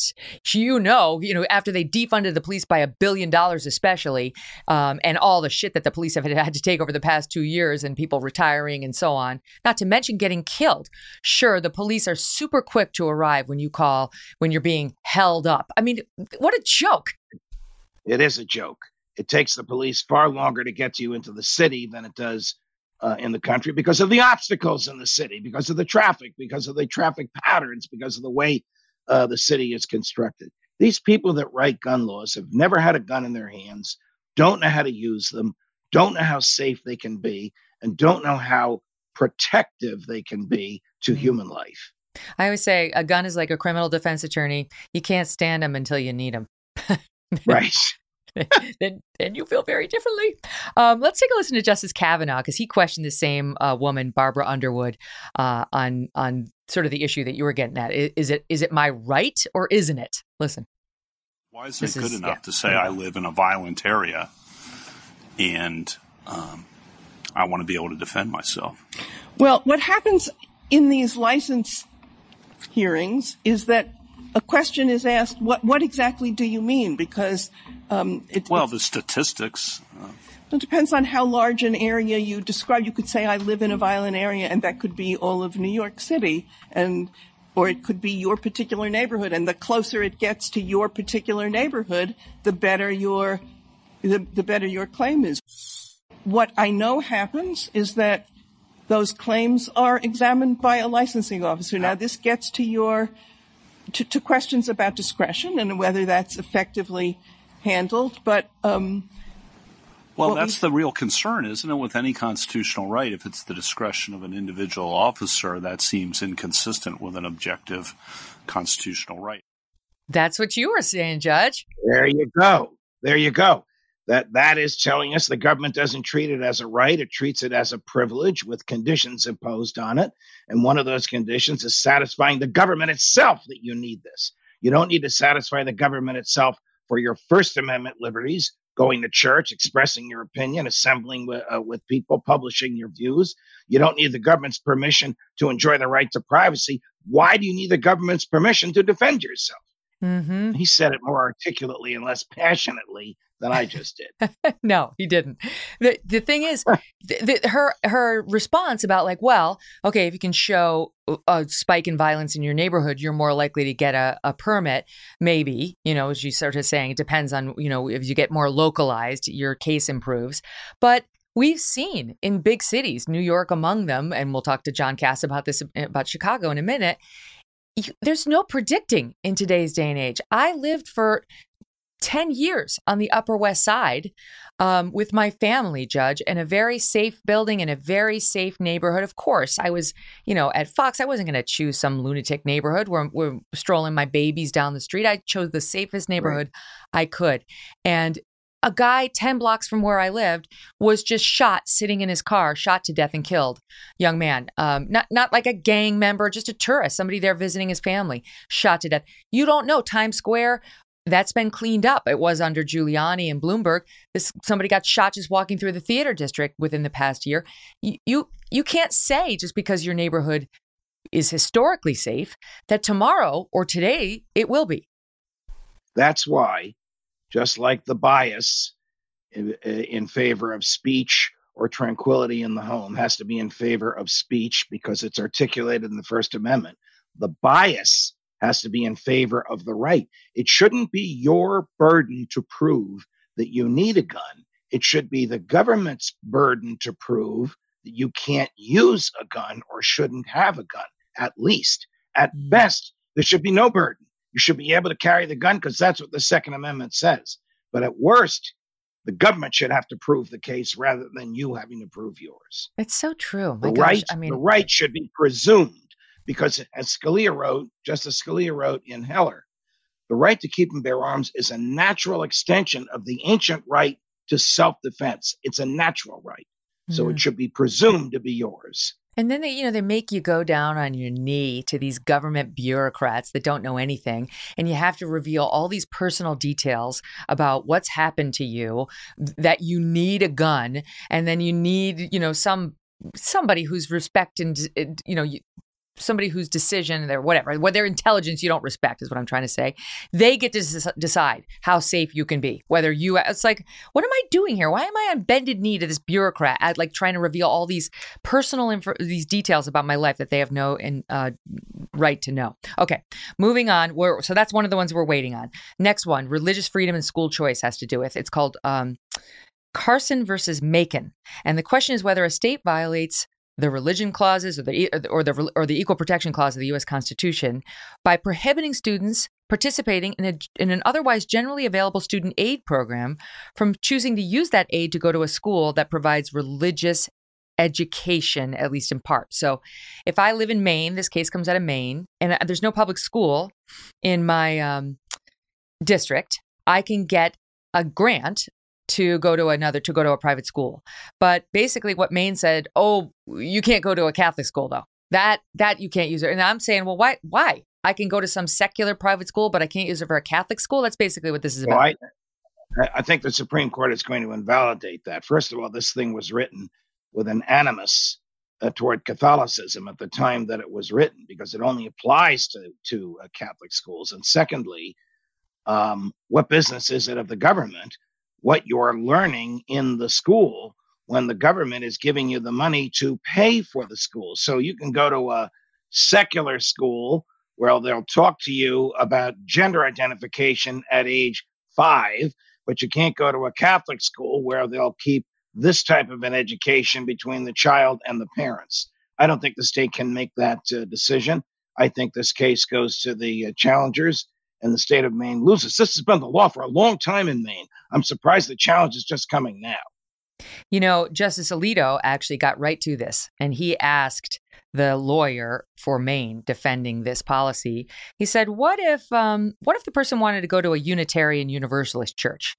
After they defunded the police by $1 billion especially, and all the shit that the police have had to take over the past 2 years, and people retiring and so on, not to mention getting killed. Sure, the police are super quick to arrive when you're being held up. I mean, what a joke. It is a joke. It takes the police far longer to get you into the city than it does in the country, because of the obstacles in the city, because of the traffic patterns, because of the way the city is constructed. These people that write gun laws have never had a gun in their hands, don't know how to use them, don't know how safe they can be, and don't know how protective they can be to human life. I always say a gun is like a criminal defense attorney. You can't stand them until you need them. Right. then you feel very differently. Let's take a listen to Justice Kavanaugh, because he questioned the same woman, Barbara Underwood, on sort of the issue that you were getting at. Is it my right or isn't it? Listen. Why is it good enough to say I live in a violent area and I want to be able to defend myself? Well, what happens in these license hearings is that a question is asked, what exactly do you mean? Because the statistics. It depends on how large an area you describe. You could say, I live in a violent area, and that could be all of New York City, or it could be your particular neighborhood. And the closer it gets to your particular neighborhood, the better your claim is. What I know happens is that those claims are examined by a licensing officer. Now, this gets to to questions about discretion and whether that's effectively handled, but that's the real concern, isn't it, with any constitutional right? If it's the discretion of an individual officer, that seems inconsistent with an objective constitutional right. That's what you were saying, Judge. There you go. That is telling us the government doesn't treat it as a right. It treats it as a privilege with conditions imposed on it. And one of those conditions is satisfying the government itself that you need this. You don't need to satisfy the government itself for your First Amendment liberties, going to church, expressing your opinion, assembling with people, publishing your views. You don't need the government's permission to enjoy the right to privacy. Why do you need the government's permission to defend yourself? Mm-hmm. He said it more articulately and less passionately than I just did. No, he didn't. The thing is, her response about okay, if you can show a spike in violence in your neighborhood, you're more likely to get a permit. Maybe, as she's sort of saying, it depends on, if you get more localized, your case improves. But we've seen in big cities, New York among them, and we'll talk to John Cass about this, about Chicago in a minute. There's no predicting in today's day and age. I lived for 10 years on the Upper West Side with my family, Judge, in a very safe building in a very safe neighborhood. Of course, I was, at Fox, I wasn't going to choose some lunatic neighborhood where we're strolling my babies down the street. I chose the safest neighborhood I could. And a guy 10 blocks from where I lived was just shot, sitting in his car, shot to death and killed. Young man, not like a gang member, just a tourist, somebody there visiting his family, shot to death. You don't know. Times Square, that's been cleaned up. It was under Giuliani and Bloomberg. Somebody got shot just walking through the theater district within the past year. You can't say just because your neighborhood is historically safe that tomorrow or today it will be. That's why, just like the bias in favor of speech or tranquility in the home has to be in favor of speech because it's articulated in the First Amendment, the bias has to be in favor of the right. It shouldn't be your burden to prove that you need a gun. It should be the government's burden to prove that you can't use a gun or shouldn't have a gun, at least. At best, there should be no burden. You should be able to carry the gun because that's what the Second Amendment says. But at worst, the government should have to prove the case rather than you having to prove yours. It's so true. The right should be presumed. Because as Justice Scalia wrote in Heller, the right to keep and bear arms is a natural extension of the ancient right to self-defense. It's a natural right. So it should be presumed to be yours. And then they make you go down on your knee to these government bureaucrats that don't know anything. And you have to reveal all these personal details about what's happened to you, that you need a gun. And then you need, somebody whose respect and, somebody whose decision or whatever, their intelligence you don't respect is what I'm trying to say. They get to decide how safe you can be. It's like, what am I doing here? Why am I on bended knee to this bureaucrat trying to reveal all these personal these details about my life that they have no right to know? Okay, moving on. So that's one of the ones we're waiting on. Next one, religious freedom and school choice has to do with. It's called Carson versus Macon, and the question is whether a state violates the religion clauses or the equal protection clause of the U.S. Constitution by prohibiting students participating in an otherwise generally available student aid program from choosing to use that aid to go to a school that provides religious education, at least in part. So if I live in Maine, this case comes out of Maine, and there's no public school in my district, I can get a grant to go to a private school. But basically what Maine said, you can't go to a Catholic school though. That you can't use it. And I'm saying, well, why? I can go to some secular private school, but I can't use it for a Catholic school? That's basically what this is about. Well, I think the Supreme Court is going to invalidate that. First of all, this thing was written with an animus toward Catholicism at the time that it was written, because it only applies to Catholic schools. And secondly, what business is it of the government what you're learning in the school when the government is giving you the money to pay for the school? So you can go to a secular school where they'll talk to you about gender identification at age 5, but you can't go to a Catholic school where they'll keep this type of an education between the child and the parents. I don't think the state can make that decision. I think this case goes to the challengers, and the state of Maine loses. This has been the law for a long time in Maine. I'm surprised the challenge is just coming now. You know, Justice Alito actually got right to this, and he asked the lawyer for Maine defending this policy. He said, what if the person wanted to go to a Unitarian Universalist church,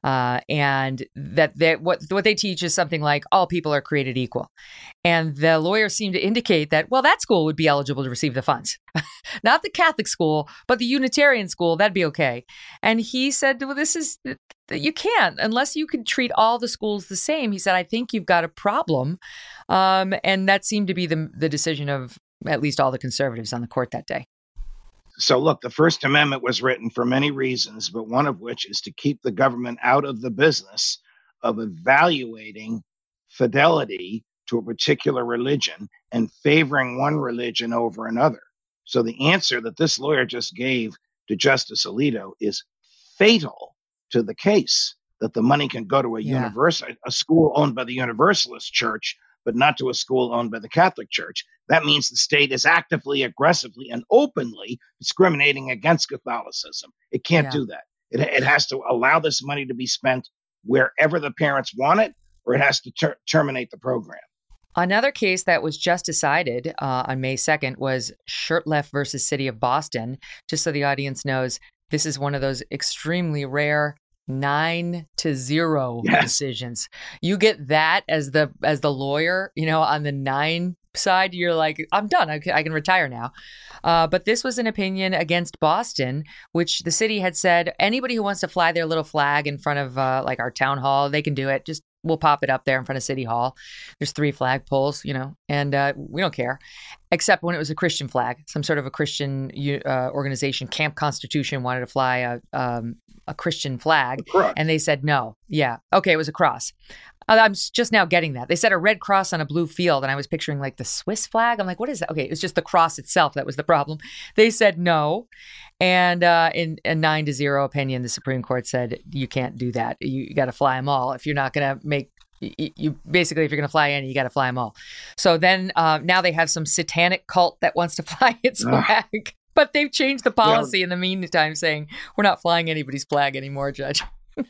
and that what they teach is something like all people are created equal? And the lawyer seemed to indicate that, well, that school would be eligible to receive the funds. Not the Catholic school, but the Unitarian school, that'd be okay. And he said, well, you can't unless you can treat all the schools the same. He said, I think you've got a problem. And that seemed to be the decision of at least all the conservatives on the court that day. So look, the First Amendment was written for many reasons, but one of which is to keep the government out of the business of evaluating fidelity to a particular religion and favoring one religion over another. So the answer that this lawyer just gave to Justice Alito is fatal to the case, that the money can go to a school owned by the Universalist Church, but not to a school owned by the Catholic Church. That means the state is actively, aggressively, and openly discriminating against Catholicism. It can't do that. It has to allow this money to be spent wherever the parents want it, or it has to terminate the program. Another case that was just decided on May 2nd was Shurtleff versus City of Boston. Just so the audience knows, this is one of those extremely rare 9-0 decisions. You get that as the lawyer, on the 9 side, you're like, I'm done. I can retire now. But this was an opinion against Boston, which the city had said anybody who wants to fly their little flag in front of our town hall, they can do it. Just we'll pop it up there in front of City Hall. There's 3 flagpoles, and we don't care, except when it was a Christian flag, some sort of a Christian organization. Camp Constitution wanted to fly a Christian flag, and they said no. Yeah, okay, it was a cross. I'm just now getting that. They said a red cross on a blue field, and I was picturing like the Swiss flag. I'm like, what is that? Okay, it was just the cross itself that was the problem. They said no. And in a 9-0 opinion, the Supreme Court said you can't do that. You got to fly them all. If you're not going to make you basically, if you're going to fly any, you got to fly them all. So then now they have some satanic cult that wants to fly its flag, but they've changed the policy in the meantime, saying we're not flying anybody's flag anymore, Judge.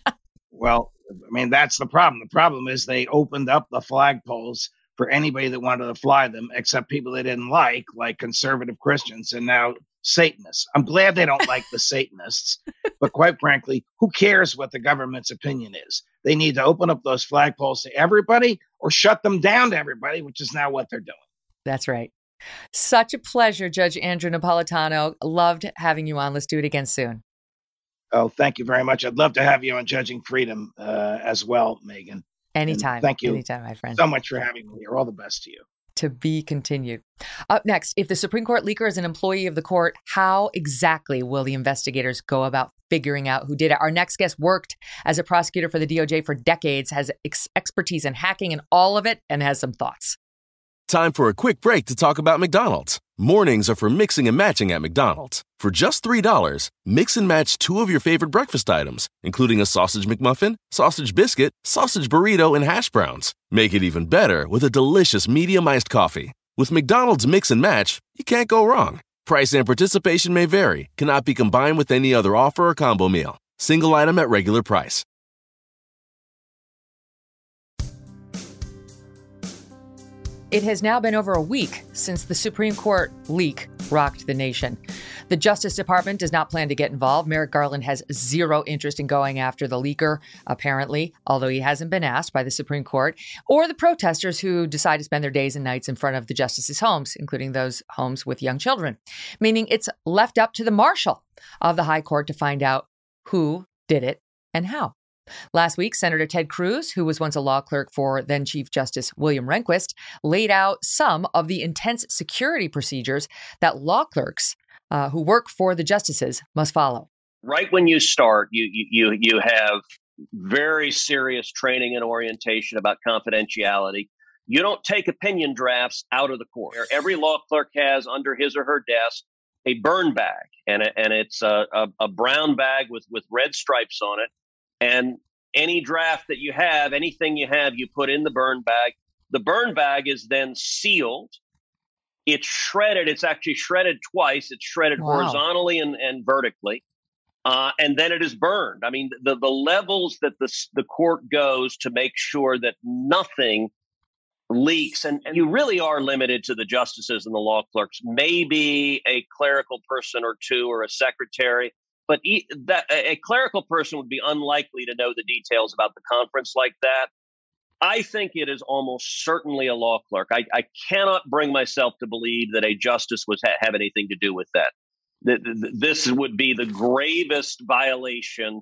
Well, I mean, that's the problem. The problem is they opened up the flagpoles for anybody that wanted to fly them, except people they didn't like conservative Christians and now Satanists. I'm glad they don't like the Satanists, but quite frankly, who cares what the government's opinion is? They need to open up those flagpoles to everybody or shut them down to everybody, which is now what they're doing. That's right. Such a pleasure, Judge Andrew Napolitano. Loved having you on. Let's do it again soon. Oh, thank you very much. I'd love to have you on Judging Freedom as well, Megan. Anytime. And thank you. Anytime, my friend. So much for having me here. All the best to you. To be continued. Up next, if the Supreme Court leaker is an employee of the court, how exactly will the investigators go about figuring out who did it? Our next guest worked as a prosecutor for the DOJ for decades, has expertise in hacking and all of it, and has some thoughts. Time for a quick break to talk about McDonald's. Mornings are for mixing and matching at McDonald's. For just $3, mix and match 2 of your favorite breakfast items, including a sausage McMuffin, sausage biscuit, sausage burrito, and hash browns. Make it even better with a delicious medium iced coffee. With McDonald's Mix and Match, you can't go wrong. Price and participation may vary, cannot be combined with any other offer or combo meal. Single item at regular price. It has now been over a week since the Supreme Court leak rocked the nation. The Justice Department does not plan to get involved. Merrick Garland has zero interest in going after the leaker, apparently, although he hasn't been asked by the Supreme Court, or the protesters who decide to spend their days and nights in front of the justices' homes, including those homes with young children, meaning it's left up to the marshal of the High Court to find out who did it and how. Last week, Senator Ted Cruz, who was once a law clerk for then Chief Justice William Rehnquist, laid out some of the intense security procedures that law clerks who work for the justices must follow. Right when you start, you have very serious training and orientation about confidentiality. You don't take opinion drafts out of the court. Every law clerk has under his or her desk a burn bag, and it's a brown bag with red stripes on it. And any draft that you have, anything you have, you put in the burn bag. The burn bag is then sealed. It's shredded. It's actually shredded twice. It's shredded horizontally and vertically. And then it is burned. I mean, the levels that the court goes to make sure that nothing leaks. And you really are limited to the justices and the law clerks, maybe a clerical person or two or a secretary. But a clerical person would be unlikely to know the details about the conference like that. I think it is almost certainly a law clerk. I cannot bring myself to believe that a justice would have anything to do with that. This would be the gravest violation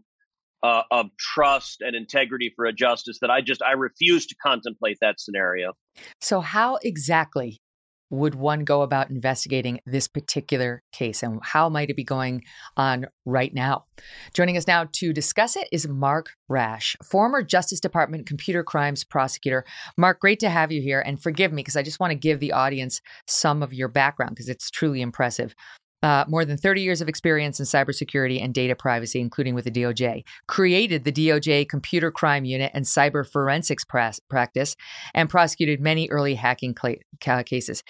of trust and integrity for a justice that I refuse to contemplate that scenario. So how exactly would one go about investigating this particular case, and how might it be going on right now? Joining us now to discuss it is Mark Rash, former Justice Department computer crimes prosecutor. Mark, great to have you here. And forgive me, because I just want to give the audience some of your background, because it's truly impressive. More than 30 years of experience in cybersecurity and data privacy, including with the DOJ. Created the DOJ Computer Crime Unit and Cyber Forensics Practice, and prosecuted many early hacking cases.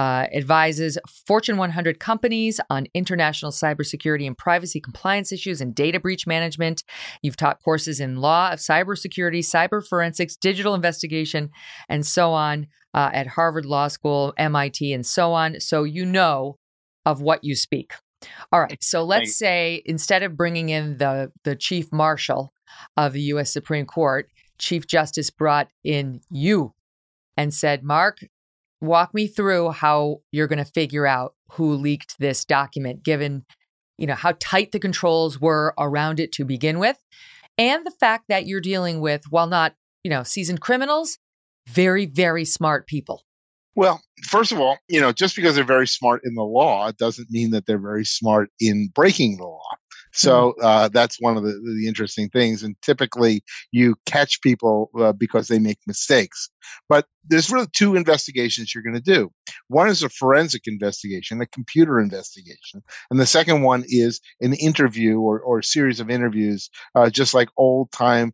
Advises Fortune 100 companies on international cybersecurity and privacy compliance issues and data breach management. You've taught courses in law of cybersecurity, cyber forensics, digital investigation, and so on at Harvard Law School, MIT, and so on. So you know of what you speak. All right. So let's say instead of bringing in the chief marshal of the U.S. Supreme Court, Chief Justice brought in you and said, Mark, walk me through how you're going to figure out who leaked this document, given, how tight the controls were around it to begin with, and the fact that you're dealing with, while not, seasoned criminals, very, very smart people. Well, first of all, just because they're very smart in the law, it doesn't mean that they're very smart in breaking the law. So that's one of the interesting things. And typically you catch people because they make mistakes. But there's really two investigations you're going to do. One is a forensic investigation, a computer investigation. And the second one is an interview or a series of interviews, just like old time,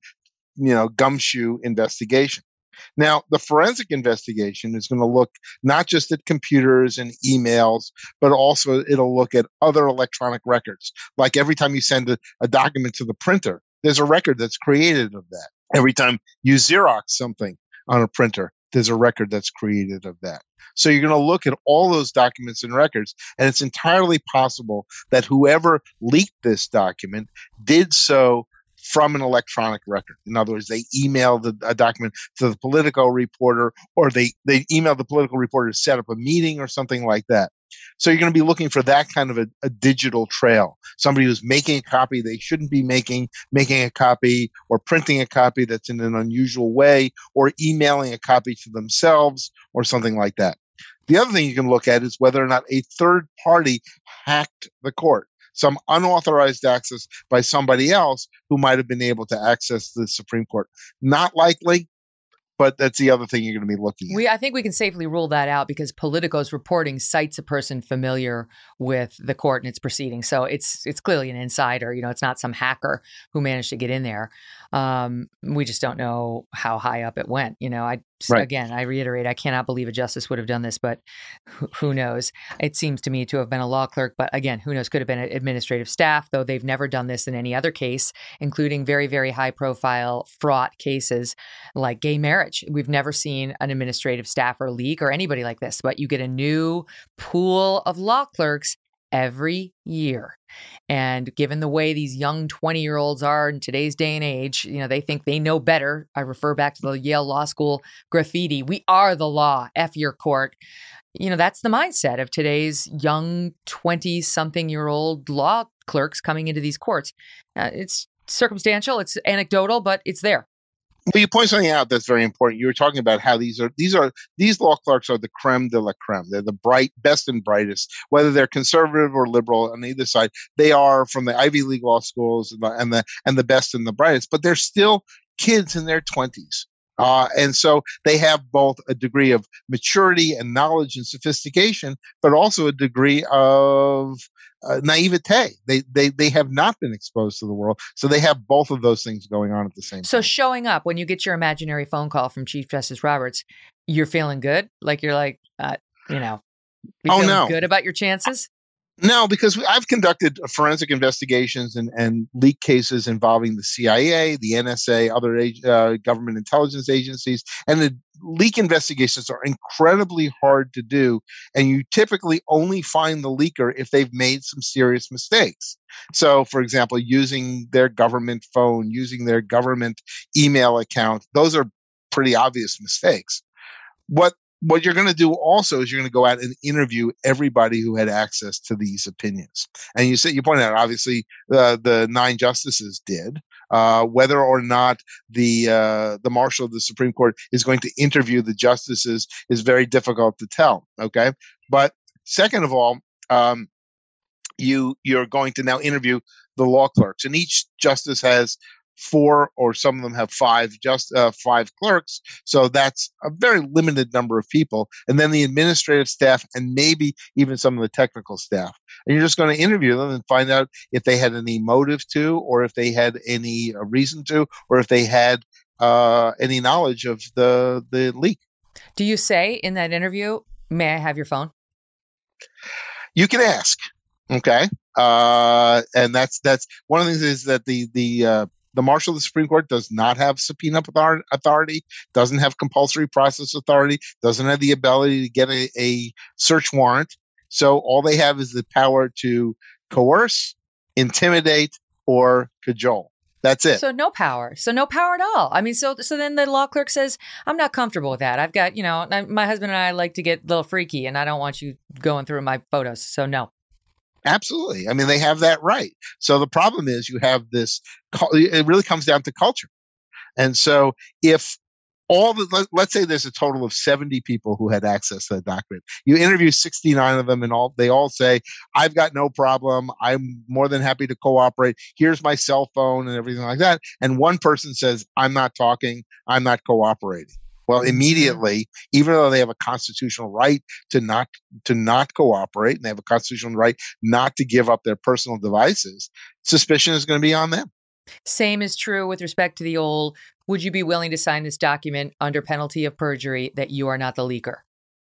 gumshoe investigation. Now, the forensic investigation is going to look not just at computers and emails, but also it'll look at other electronic records. Like every time you send a document to the printer, there's a record that's created of that. Every time you Xerox something on a printer, there's a record that's created of that. So you're going to look at all those documents and records, and it's entirely possible that whoever leaked this document did so from an electronic record. In other words, they emailed a document to the Politico reporter, or they emailed the Politico reporter to set up a meeting or something like that. So you're going to be looking for that kind of a digital trail. Somebody who's making a copy they shouldn't be making a copy, or printing a copy that's in an unusual way, or emailing a copy to themselves, or something like that. The other thing you can look at is whether or not a third party hacked the court. Some unauthorized access by somebody else who might have been able to access the Supreme Court. Not likely, but that's the other thing you're going to be looking at. I think we can safely rule that out, because Politico's reporting cites a person familiar with the court and its proceedings. So it's clearly an insider. It's not some hacker who managed to get in there. We just don't know how high up it went. Again, I reiterate, I cannot believe a justice would have done this, but who knows? It seems to me to have been a law clerk, but again, who knows? Could have been an administrative staff, though they've never done this in any other case, including very, very high profile fraught cases like gay marriage. We've never seen an administrative staffer leak or anybody like this, but you get a new pool of law clerks every year. And given the way these young 20-year-olds are in today's day and age, they think they know better. I refer back to the Yale Law School graffiti. We are the law. F your court. That's the mindset of today's young 20-something-year-old law clerks coming into these courts. It's circumstantial, it's anecdotal, but it's there. Well, you point something out that's very important. You were talking about how these law clerks are the creme de la creme. They're the best and brightest, whether they're conservative or liberal on either side. They are from the Ivy League law schools and the best and the brightest, but they're still kids in their 20s. And so they have both a degree of maturity and knowledge and sophistication, but also a degree of naivete. They have not been exposed to the world. So they have both of those things going on at the same time. So showing up when you get your imaginary phone call from Chief Justice Roberts, you're feeling good? Like you're like, you're feeling good about your chances? No, because I've conducted forensic investigations and leak cases involving the CIA, the NSA, other government intelligence agencies, and the leak investigations are incredibly hard to do. And you typically only find the leaker if they've made some serious mistakes. So, for example, using their government phone, using their government email account, those are pretty obvious mistakes. What you're going to do also is you're going to go out and interview everybody who had access to these opinions. And you pointed out, obviously, the 9 justices did. Whether or not the marshal of the Supreme Court is going to interview the justices is very difficult to tell. Okay, but second of all, you're going to now interview the law clerks, and each justice has 4, or some of them have 5 clerks. So that's a very limited number of people. And then the administrative staff and maybe even some of the technical staff. And you're just going to interview them and find out if they had any motive to, or if they had any reason to, or if they had any knowledge of the leak. Do you say in that interview, may I have your phone? You can ask. Okay. And that's one of the things is that the marshal of the Supreme Court does not have subpoena authority, doesn't have compulsory process authority, doesn't have the ability to get a search warrant. So all they have is the power to coerce, intimidate, or cajole. That's it. So no power. So no power at all. I mean, so then the law clerk says, I'm not comfortable with that. I've got, my husband and I like to get a little freaky, and I don't want you going through my photos. So no. Absolutely. I mean, they have that right. So the problem is you have this, it really comes down to culture. And so if let's say there's a total of 70 people who had access to the document, you interview 69 of them and they all say, I've got no problem. I'm more than happy to cooperate. Here's my cell phone and everything like that. And one person says, I'm not talking. I'm not cooperating. Well, immediately, even though they have a constitutional right to not cooperate, and they have a constitutional right not to give up their personal devices, suspicion is going to be on them. Same is true with respect to the old, would you be willing to sign this document under penalty of perjury that you are not the leaker?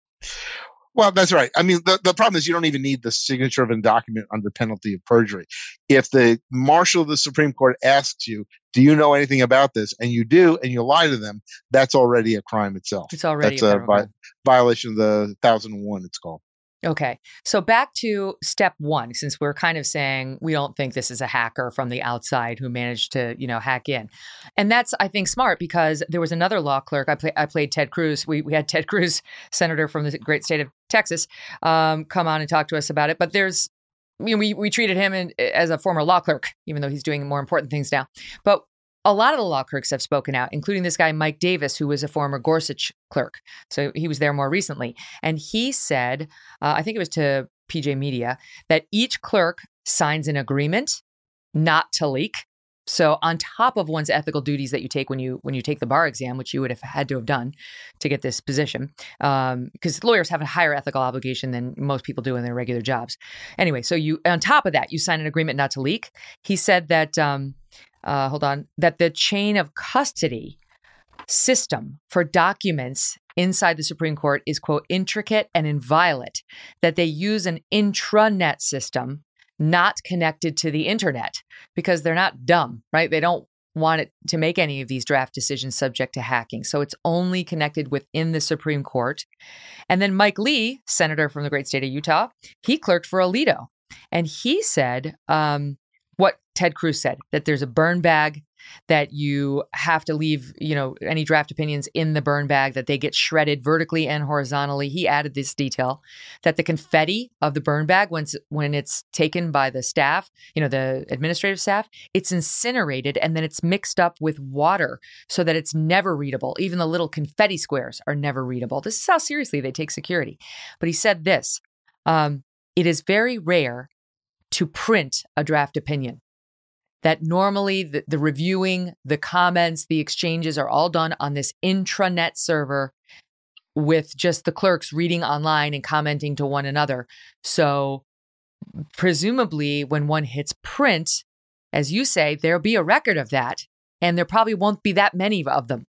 Well, that's right. I mean, the problem is you don't even need the signature of a document under penalty of perjury. If the marshal of the Supreme Court asks you, do you know anything about this? And you do, and you lie to them, that's already a crime itself. It's already a violation of the 1001, it's called. Okay. So back to step 1, since we're kind of saying we don't think this is a hacker from the outside who managed to, hack in. And that's, I think, smart, because there was another law clerk. I played Ted Cruz. We had Ted Cruz, senator from the great state of Texas, come on and talk to us about it. But we treated him as a former law clerk, even though he's doing more important things now. But a lot of the law clerks have spoken out, including this guy, Mike Davis, who was a former Gorsuch clerk. So he was there more recently. And he said, I think it was to PJ Media, that each clerk signs an agreement not to leak. So on top of one's ethical duties that you take when you take the bar exam, which you would have had to have done to get this position, because lawyers have a higher ethical obligation than most people do in their regular jobs. Anyway, so on top of that, you sign an agreement not to leak. He said that, that the chain of custody system for documents inside the Supreme Court is, quote, intricate and inviolate, that they use an intranet system not connected to the internet because they're not dumb, right? They don't want it to make any of these draft decisions subject to hacking. So it's only connected within the Supreme Court. And then Mike Lee, senator from the great state of Utah, he clerked for Alito. And he said what Ted Cruz said, that there's a burn bag that you have to leave, any draft opinions in the burn bag, that they get shredded vertically and horizontally. He added this detail that the confetti of the burn bag, when it's taken by the staff, the administrative staff, it's incinerated and then it's mixed up with water so that it's never readable. Even the little confetti squares are never readable. This is how seriously they take security. But he said this, it is very rare to print a draft opinion. That normally the reviewing, the comments, the exchanges are all done on this intranet server with just the clerks reading online and commenting to one another. So presumably when one hits print, as you say, there'll be a record of that, and there probably won't be that many of them.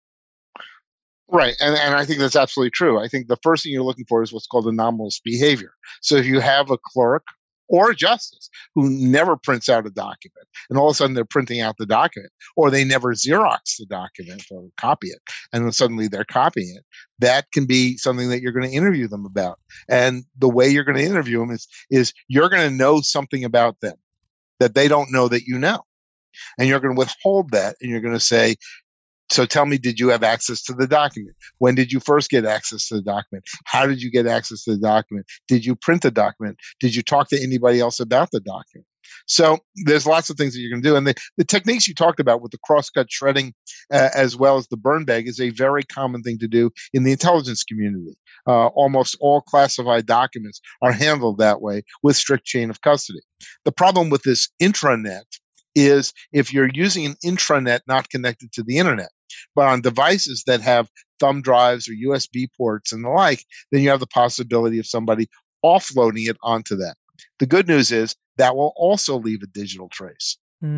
Right. And I think that's absolutely true. I think the first thing you're looking for is what's called anomalous behavior. So if you have a clerk or a justice who never prints out a document, and all of a sudden they're printing out the document, or they never Xerox the document or copy it, and then suddenly they're copying it, that can be something that you're going to interview them about. And the way you're going to interview them is you're going to know something about them that they don't know that you know. And you're going to withhold that, and you're going to say, so tell me, did you have access to the document? When did you first get access to the document? How did you get access to the document? Did you print the document? Did you talk to anybody else about the document? So there's lots of things that you're going to do. And the techniques you talked about with the cross-cut shredding as well as the burn bag is a very common thing to do in the intelligence community. Almost all classified documents are handled that way with strict chain of custody. The problem with this intranet is if you're using an intranet not connected to the internet, but on devices that have thumb drives or USB ports and the like, then you have the possibility of somebody offloading it onto that. The good news is that will also leave a digital trace.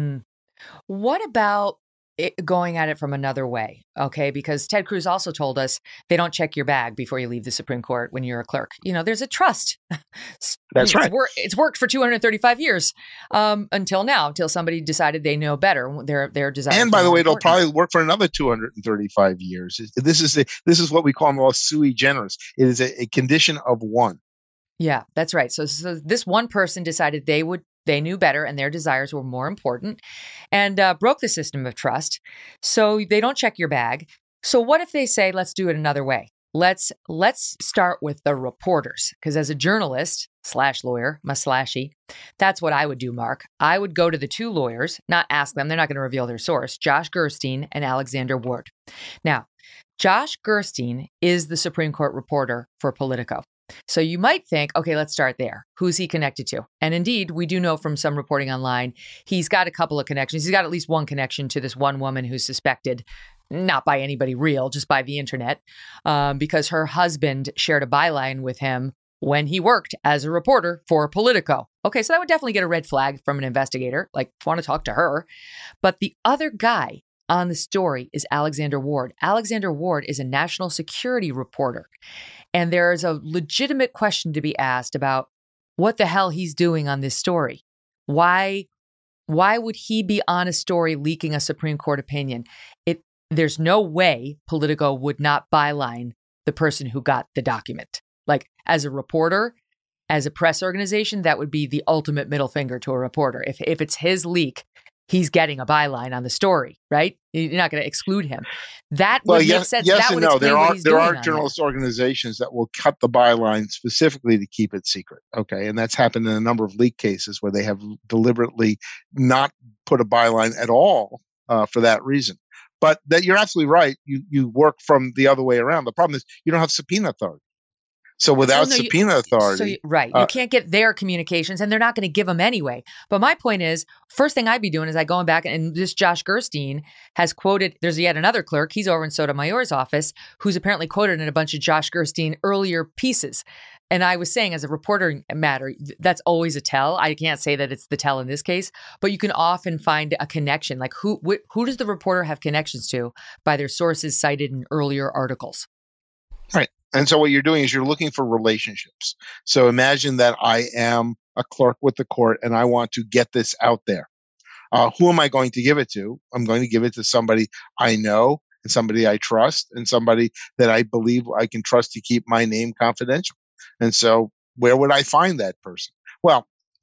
What about going at it from another way? Okay, because Ted Cruz also told us they don't check your bag before you leave the Supreme Court when you're a clerk. There's a trust. That's right. It's worked for 235 years until now, until somebody decided they know better. Their desire. And by the way, it'll probably work for another 235 years. This is what we call in law sui generis. It is a condition of one. Yeah, that's right. So this one person decided they knew better and their desires were more important and broke the system of trust. So they don't check your bag. So what if they say, let's do it another way? Let's start with the reporters. Because as a journalist / lawyer, my slashy, that's what I would do, Mark. I would go to the two lawyers, not ask them. They're not going to reveal their source. Josh Gerstein and Alexander Ward. Now, Josh Gerstein is the Supreme Court reporter for Politico. So you might think, okay, let's start there. Who's he connected to? And indeed, we do know from some reporting online, he's got a couple of connections. He's got at least one connection to this one woman who's suspected, not by anybody real, just by the internet, because her husband shared a byline with him when he worked as a reporter for Politico. Okay, so that would definitely get a red flag from an investigator, like want to talk to her. But the other guy on the story is Alexander Ward. Alexander Ward is a national security reporter. And there is a legitimate question to be asked about what the hell he's doing on this story. Why would he be on a story leaking a Supreme Court opinion? There's no way Politico would not byline the person who got the document. Like, as a reporter, as a press organization, that would be the ultimate middle finger to a reporter. If it's his leak, he's getting a byline on the story, right? You're not going to exclude him. That would make sense. Yes that and would no. There are doing journalist organizations that will cut the byline specifically to keep it secret. Okay, and that's happened in a number of leak cases where they have deliberately not put a byline at all for that reason. But that you're absolutely right. You work from the other way around. The problem is you don't have subpoena authority. So without subpoena authority. Right. You can't get their communications, and they're not going to give them anyway. But my point is, first thing I'd be doing is going back, and this Josh Gerstein has quoted, there's yet another clerk, he's over in Sotomayor's office, who's apparently quoted in a bunch of Josh Gerstein earlier pieces. And I was saying, as a reporter matter, that's always a tell. I can't say that it's the tell in this case, but you can often find a connection. Like who does the reporter have connections to by their sources cited in earlier articles? Right. And so what you're doing is you're looking for relationships. So imagine that I am a clerk with the court and I want to get this out there. Who am I going to give it to? I'm going to give it to somebody I know and somebody I trust and somebody that I believe I can trust to keep my name confidential. And so where would I find that person? Well,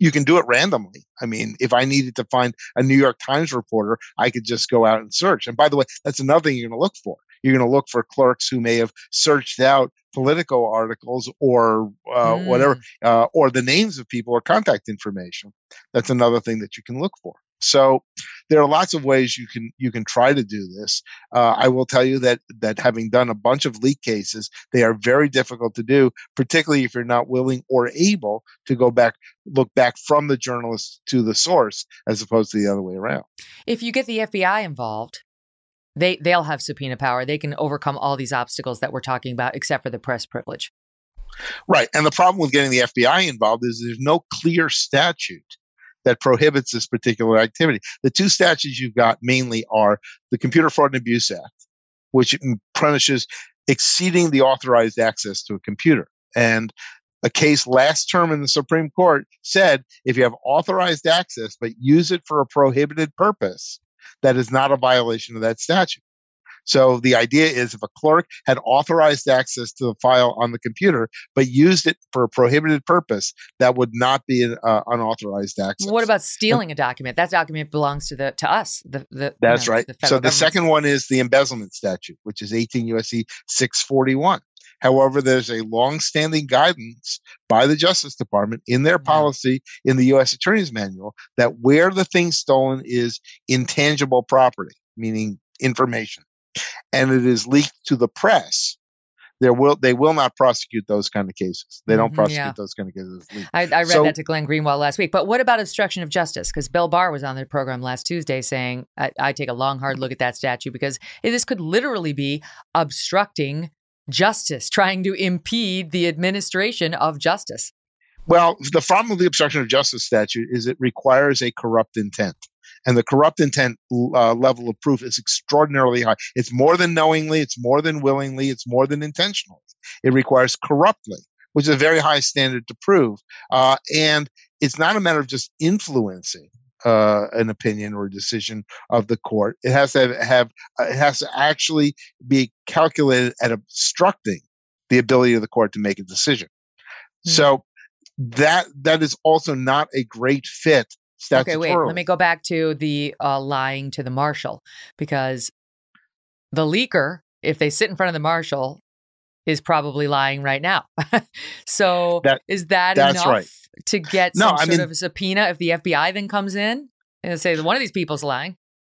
You can do it randomly. I mean, if I needed to find a New York Times reporter, I could just go out and search. And by the way, that's another thing you're going to look for. You're going to look for clerks who may have searched out Politico articles or whatever, or the names of people or contact information. That's another thing that you can look for. So there are lots of ways you can try to do this. I will tell you that having done a bunch of leak cases, they are very difficult to do, particularly if you're not willing or able to look back from the journalist to the source, as opposed to the other way around. If you get the FBI involved, they'll have subpoena power. They can overcome all these obstacles that we're talking about, except for the press privilege. Right. And the problem with getting the FBI involved is there's no clear statute that prohibits this particular activity. The two statutes you've got mainly are the Computer Fraud and Abuse Act, which punishes exceeding the authorized access to a computer. And a case last term in the Supreme Court said if you have authorized access but use it for a prohibited purpose, that is not a violation of that statute. So the idea is if a clerk had authorized access to the file on the computer, but used it for a prohibited purpose, that would not be an unauthorized access. What about stealing a document? That document belongs to us. That's right. So the second one is the embezzlement statute, which is 18 U.S.C. 641. However, there's a longstanding guidance by the Justice Department in their policy in the U.S. Attorney's Manual that where the thing stolen is intangible property, meaning information, and it is leaked to the press, they will not prosecute those kind of cases. They don't prosecute those kind of cases. I read that to Glenn Greenwald last week. But what about obstruction of justice? Because Bill Barr was on the program last Tuesday saying, I take a long, hard look at that statute because this could literally be obstructing justice, trying to impede the administration of justice. Well, the problem with the obstruction of justice statute is it requires a corrupt intent. And the corrupt intent level of proof is extraordinarily high. It's more than knowingly, it's more than willingly, it's more than intentionally. It requires corruptly, which is a very high standard to prove. And it's not a matter of just influencing an opinion or decision of the court. It has to actually be calculated at obstructing the ability of the court to make a decision. So that is also not a great fit. Okay, wait, let me go back to the lying to the marshal, because the leaker, if they sit in front of the marshal, is probably lying right now. So is that enough to get some sort of a subpoena if the FBI then comes in and say that one of these people's lying?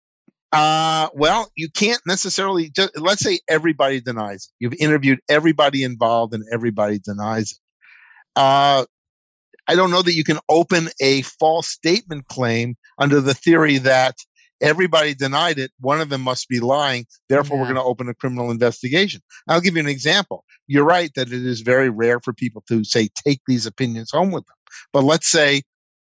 Well, you can't necessarily let's say everybody denies it. You've interviewed everybody involved and everybody denies it. I don't know that you can open a false statement claim under the theory that everybody denied it. One of them must be lying. Therefore, we're going to open a criminal investigation. I'll give you an example. You're right that it is very rare for people to say, take these opinions home with them. But let's say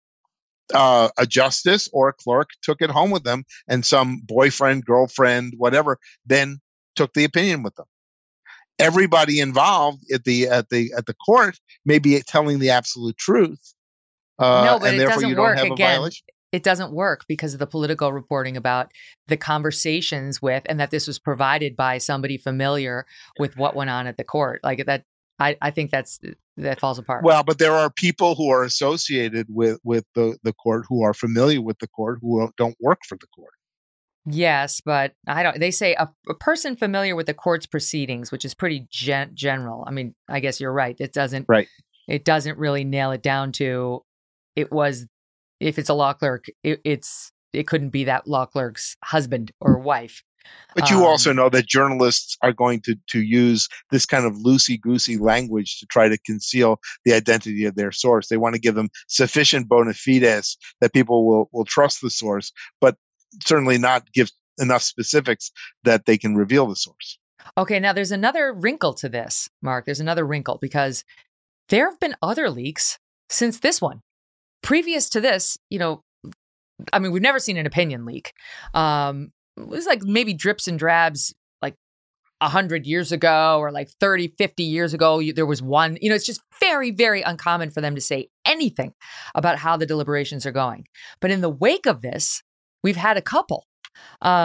a justice or a clerk took it home with them and some boyfriend, girlfriend, whatever, then took the opinion with them. Everybody involved at the court may be telling the absolute truth. No, but and it therefore doesn't you don't work. have a Again, violation. it doesn't work because of the political reporting about the conversations with, and that this was provided by somebody familiar with what went on at the court. Like that, I think that falls apart. Well, but there are people who are associated with the court, who are familiar with the court, who don't work for the court. Yes, but they say a person familiar with the court's proceedings, which is pretty general. I mean, I guess you're right. It doesn't really nail it down to if it's a law clerk, it couldn't be that law clerk's husband or wife. But you also know that journalists are going to use this kind of loosey-goosey language to try to conceal the identity of their source. They want to give them sufficient bona fides that people will trust the source, but certainly not give enough specifics that they can reveal the source. Okay, now there's another wrinkle to this, Mark. There's another wrinkle because there have been other leaks since this one. Previous to this, we've never seen an opinion leak. It was like maybe drips and drabs like 100 years ago or like 30, 50 years ago. There was one, it's just very, very uncommon for them to say anything about how the deliberations are going. But in the wake of this, we've had a couple.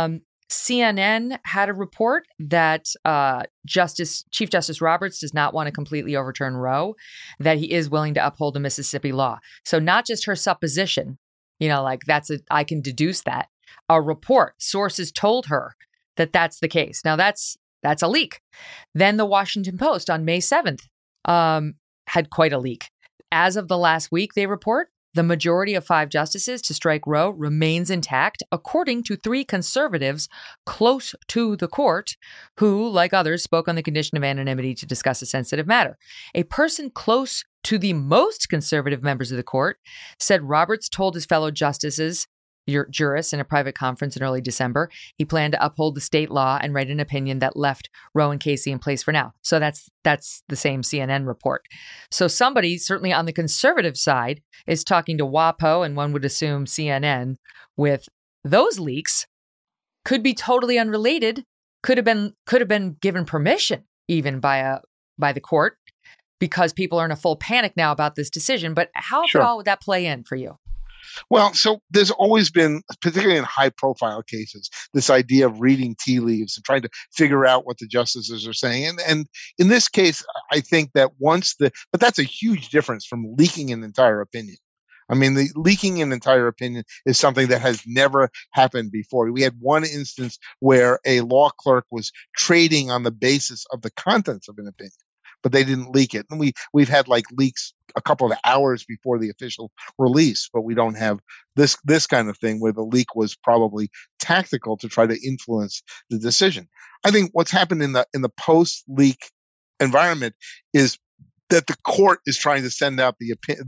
CNN had a report that Chief Justice Roberts does not want to completely overturn Roe, that he is willing to uphold the Mississippi law. So not just her supposition, like I can deduce that. A report, sources told her that that's the case. Now that's a leak. Then the Washington Post on May 7th had quite a leak. As of the last week, they report, the majority of 5 justices to strike Roe remains intact, according to 3 conservatives close to the court, who, like others, spoke on the condition of anonymity to discuss a sensitive matter. A person close to the most conservative members of the court said Roberts told his fellow justices, jurists, in a private conference in early December, he planned to uphold the state law and write an opinion that left Roe and Casey in place for now. So that's the same CNN report. So somebody, certainly on the conservative side, is talking to WAPO, and one would assume CNN, with those leaks. Could be totally unrelated. Could have been given permission even by the court, because people are in a full panic now about this decision. But how, if at all, would that play in for you? Well, so there's always been, particularly in high-profile cases, this idea of reading tea leaves and trying to figure out what the justices are saying. And in this case, I think that but that's a huge difference from leaking an entire opinion. I mean, the leaking an entire opinion is something that has never happened before. We had one instance where a law clerk was trading on the basis of the contents of an opinion, but they didn't leak it. And we've had leaks a couple of hours before the official release, but we don't have this kind of thing where the leak was probably tactical to try to influence the decision. I think what's happened in the post-leak environment is that the court is trying to send out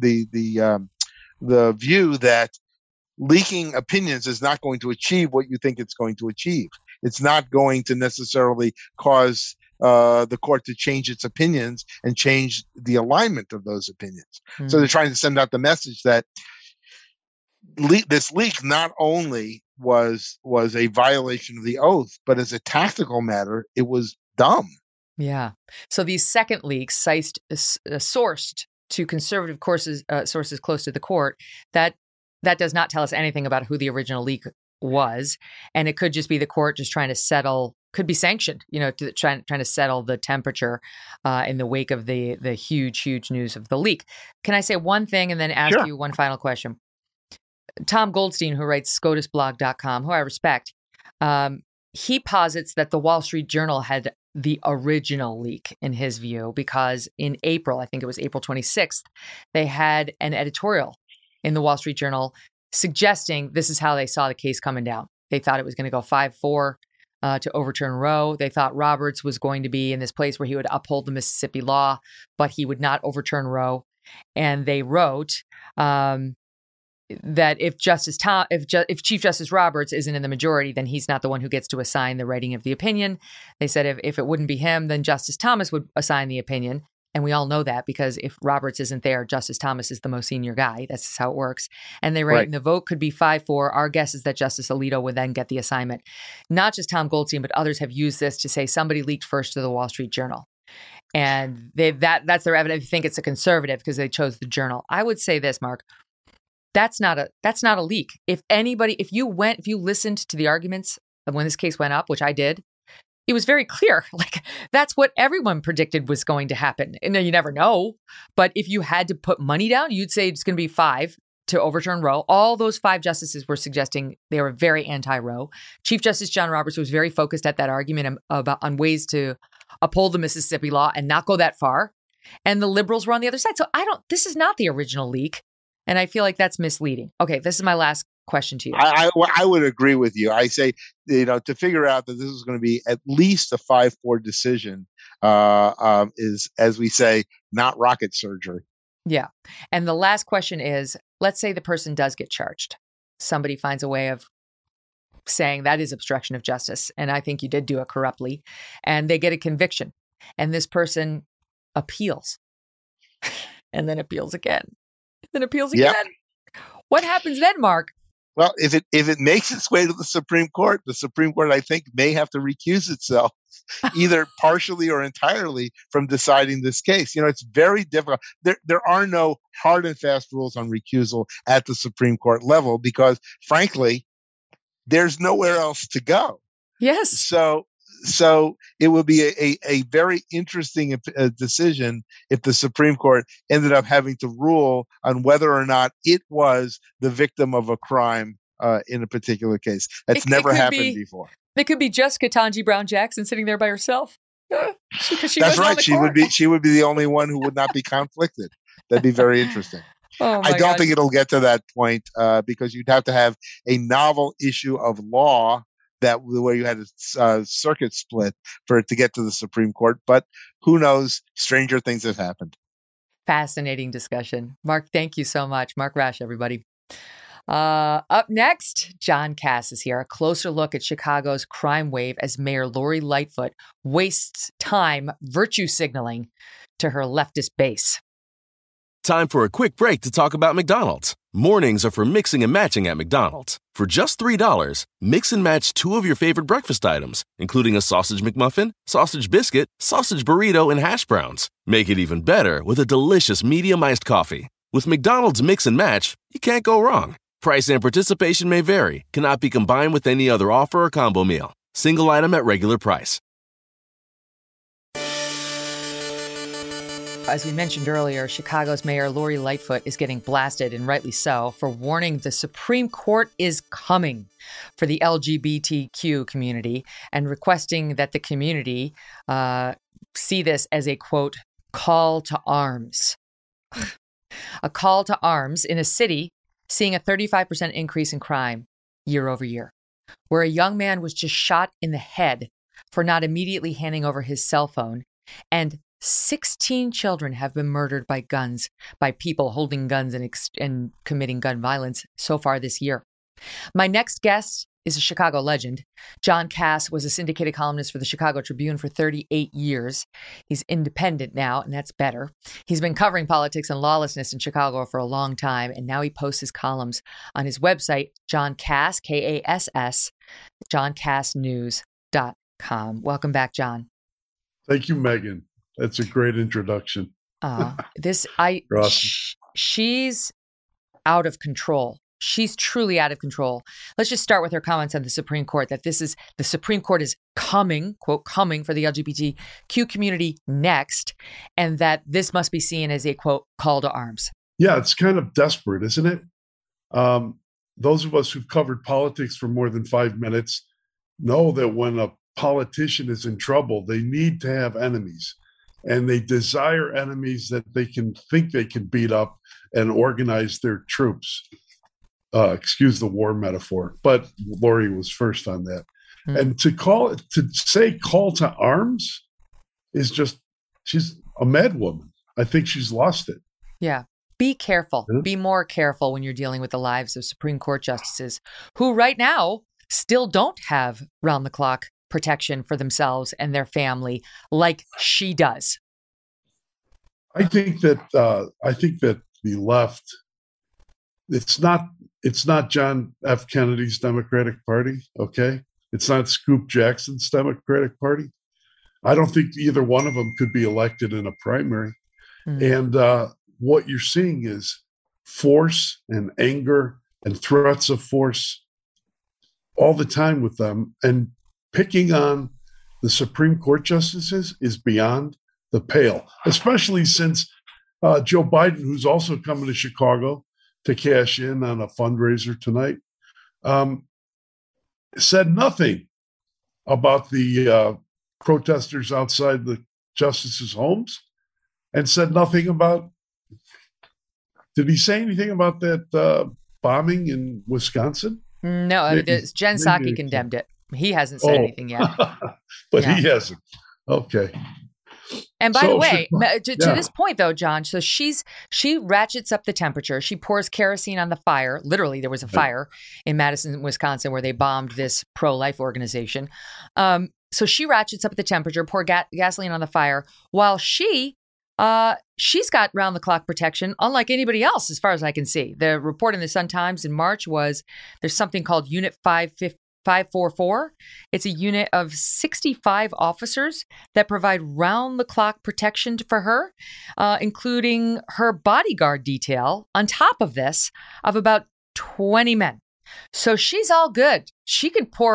the view that leaking opinions is not going to achieve what you think it's going to achieve. It's not going to necessarily cause the court to change its opinions and change the alignment of those opinions. Mm-hmm. So they're trying to send out the message that this leak not only was a violation of the oath, but as a tactical matter, it was dumb. Yeah. So these second leaks, sourced to conservative sources close to the court, that does not tell us anything about who the original leak was. And it could just be the court just trying to settle, could be sanctioned, trying to settle the temperature in the wake of the huge news of the leak. Can I say one thing and then ask you one final question? Tom Goldstein, who writes SCOTUSblog.com, who I respect, he posits that the Wall Street Journal had the original leak in his view, because in April, I think it was April 26th, they had an editorial in the Wall Street Journal suggesting this is how they saw the case coming down. They thought it was going to go 5-4 to overturn Roe. They thought Roberts was going to be in this place where he would uphold the Mississippi law, but he would not overturn Roe. And they wrote that if Chief Justice Roberts isn't in the majority, then he's not the one who gets to assign the writing of the opinion. They said if it wouldn't be him, then Justice Thomas would assign the opinion. And we all know that, because if Roberts isn't there, Justice Thomas is the most senior guy. That's just how it works. And they write, and the vote could be 5-4. Our guess is that Justice Alito would then get the assignment. Not just Tom Goldstein, but others have used this to say somebody leaked first to the Wall Street Journal. And that's their evidence. They think it's a conservative because they chose the Journal. I would say this, Mark. That's not a leak. If you listened to the arguments of when this case went up, which I did, it was very clear. That's what everyone predicted was going to happen. And you never know. But if you had to put money down, you'd say it's going to be 5 to overturn Roe. All those 5 justices were suggesting they were very anti-Roe. Chief Justice John Roberts was very focused at that argument on ways to uphold the Mississippi law and not go that far. And the liberals were on the other side. So this is not the original leak. And I feel like that's misleading. Okay, this is my last question to you. I would agree with you. I say, to figure out that this is going to be at least a 5-4 decision is, as we say, not rocket surgery. Yeah. And the last question is, let's say the person does get charged. Somebody finds a way of saying that is obstruction of justice, and I think you did do it corruptly, and they get a conviction, and this person appeals, and then appeals again, and then appeals again. Yep. What happens then, Mark? Well, if it makes its way to the Supreme Court, I think, may have to recuse itself, either partially or entirely, from deciding this case. It's very difficult. There are no hard and fast rules on recusal at the Supreme Court level because, frankly, there's nowhere else to go. Yes. So it would be a very interesting decision if the Supreme Court ended up having to rule on whether or not it was the victim of a crime in a particular case. That's never happened before. It could be just Ketanji Brown Jackson sitting there by herself. That's right. She would be the only one who would not be conflicted. That'd be very interesting. I don't think it'll get to that point because you'd have to have a novel issue of law where you had a circuit split for it to get to the Supreme Court. But who knows? Stranger things have happened. Fascinating discussion. Mark, thank you so much. Mark Rash, everybody. Up next, John Kass is here. A closer look at Chicago's crime wave as Mayor Lori Lightfoot wastes time virtue signaling to her leftist base. Time for a quick break to talk about McDonald's. Mornings are for mixing and matching at McDonald's. For just $3, mix and match 2 of your favorite breakfast items, including a sausage McMuffin, sausage biscuit, sausage burrito, and hash browns. Make it even better with a delicious medium iced coffee. With McDonald's Mix and Match, you can't go wrong. Price and participation may vary. Cannot be combined with any other offer or combo meal. Single item at regular price. As we mentioned earlier, Chicago's Mayor Lori Lightfoot is getting blasted, and rightly so, for warning the Supreme Court is coming for the LGBTQ community and requesting that the community see this as a, quote, call to arms. A call to arms in a city seeing a 35% increase in crime year over year, where a young man was just shot in the head for not immediately handing over his cell phone, and 16 children have been murdered by guns, by people holding guns and committing gun violence so far this year. My next guest is a Chicago legend. John Kass was a syndicated columnist for the Chicago Tribune for 38 years. He's independent now, and that's better. He's been covering politics and lawlessness in Chicago for a long time, and now he posts his columns on his website, John Kass, Kass, johnkassnews.com. Welcome back, John. Thank you, Megan. That's a great introduction. She's out of control. She's truly out of control. Let's just start with her comments on the Supreme Court, that the Supreme Court is coming, quote, coming for the LGBTQ community next, and that this must be seen as a, quote, call to arms. Yeah, it's kind of desperate, isn't it? Those of us who've covered politics for more than 5 minutes know that when a politician is in trouble, they need to have enemies. And they desire enemies that they can think they can beat up and organize their troops. Excuse the war metaphor, but Lori was first on that. And to say call to arms is just, she's a mad woman. I think she's lost it. Yeah. Be careful. Be more careful when you're dealing with the lives of Supreme Court justices who right now still don't have round-the-clock protection for themselves and their family like she does. I think that the left, it's not John F. Kennedy's Democratic Party, okay? It's not Scoop Jackson's Democratic Party. I don't think either one of them could be elected in a primary. And what you're seeing is force and anger and threats of force all the time with them. And picking on the Supreme Court justices is beyond the pale, especially since Joe Biden, who's also coming to Chicago to cash in on a fundraiser tonight, said nothing about the protesters outside the justices' homes, and said nothing about, did he say anything about that bombing in Wisconsin? No, Jen Psaki condemned it. He hasn't said anything yet. But he hasn't. Okay. And by the way, to this point, though, John, so she ratchets up the temperature. She pours kerosene on the fire. Literally, there was a fire in Madison, Wisconsin, where they bombed this pro-life organization. So she ratchets up the temperature, pour gasoline on the fire, while she's got round-the-clock protection, unlike anybody else, as far as I can see. The report in the Sun-Times in March was there's something called Unit 544. It's a unit of 65 officers that provide round-the-clock protection for her, including her bodyguard detail, on top of this, of about 20 men. So she's all good. She can pour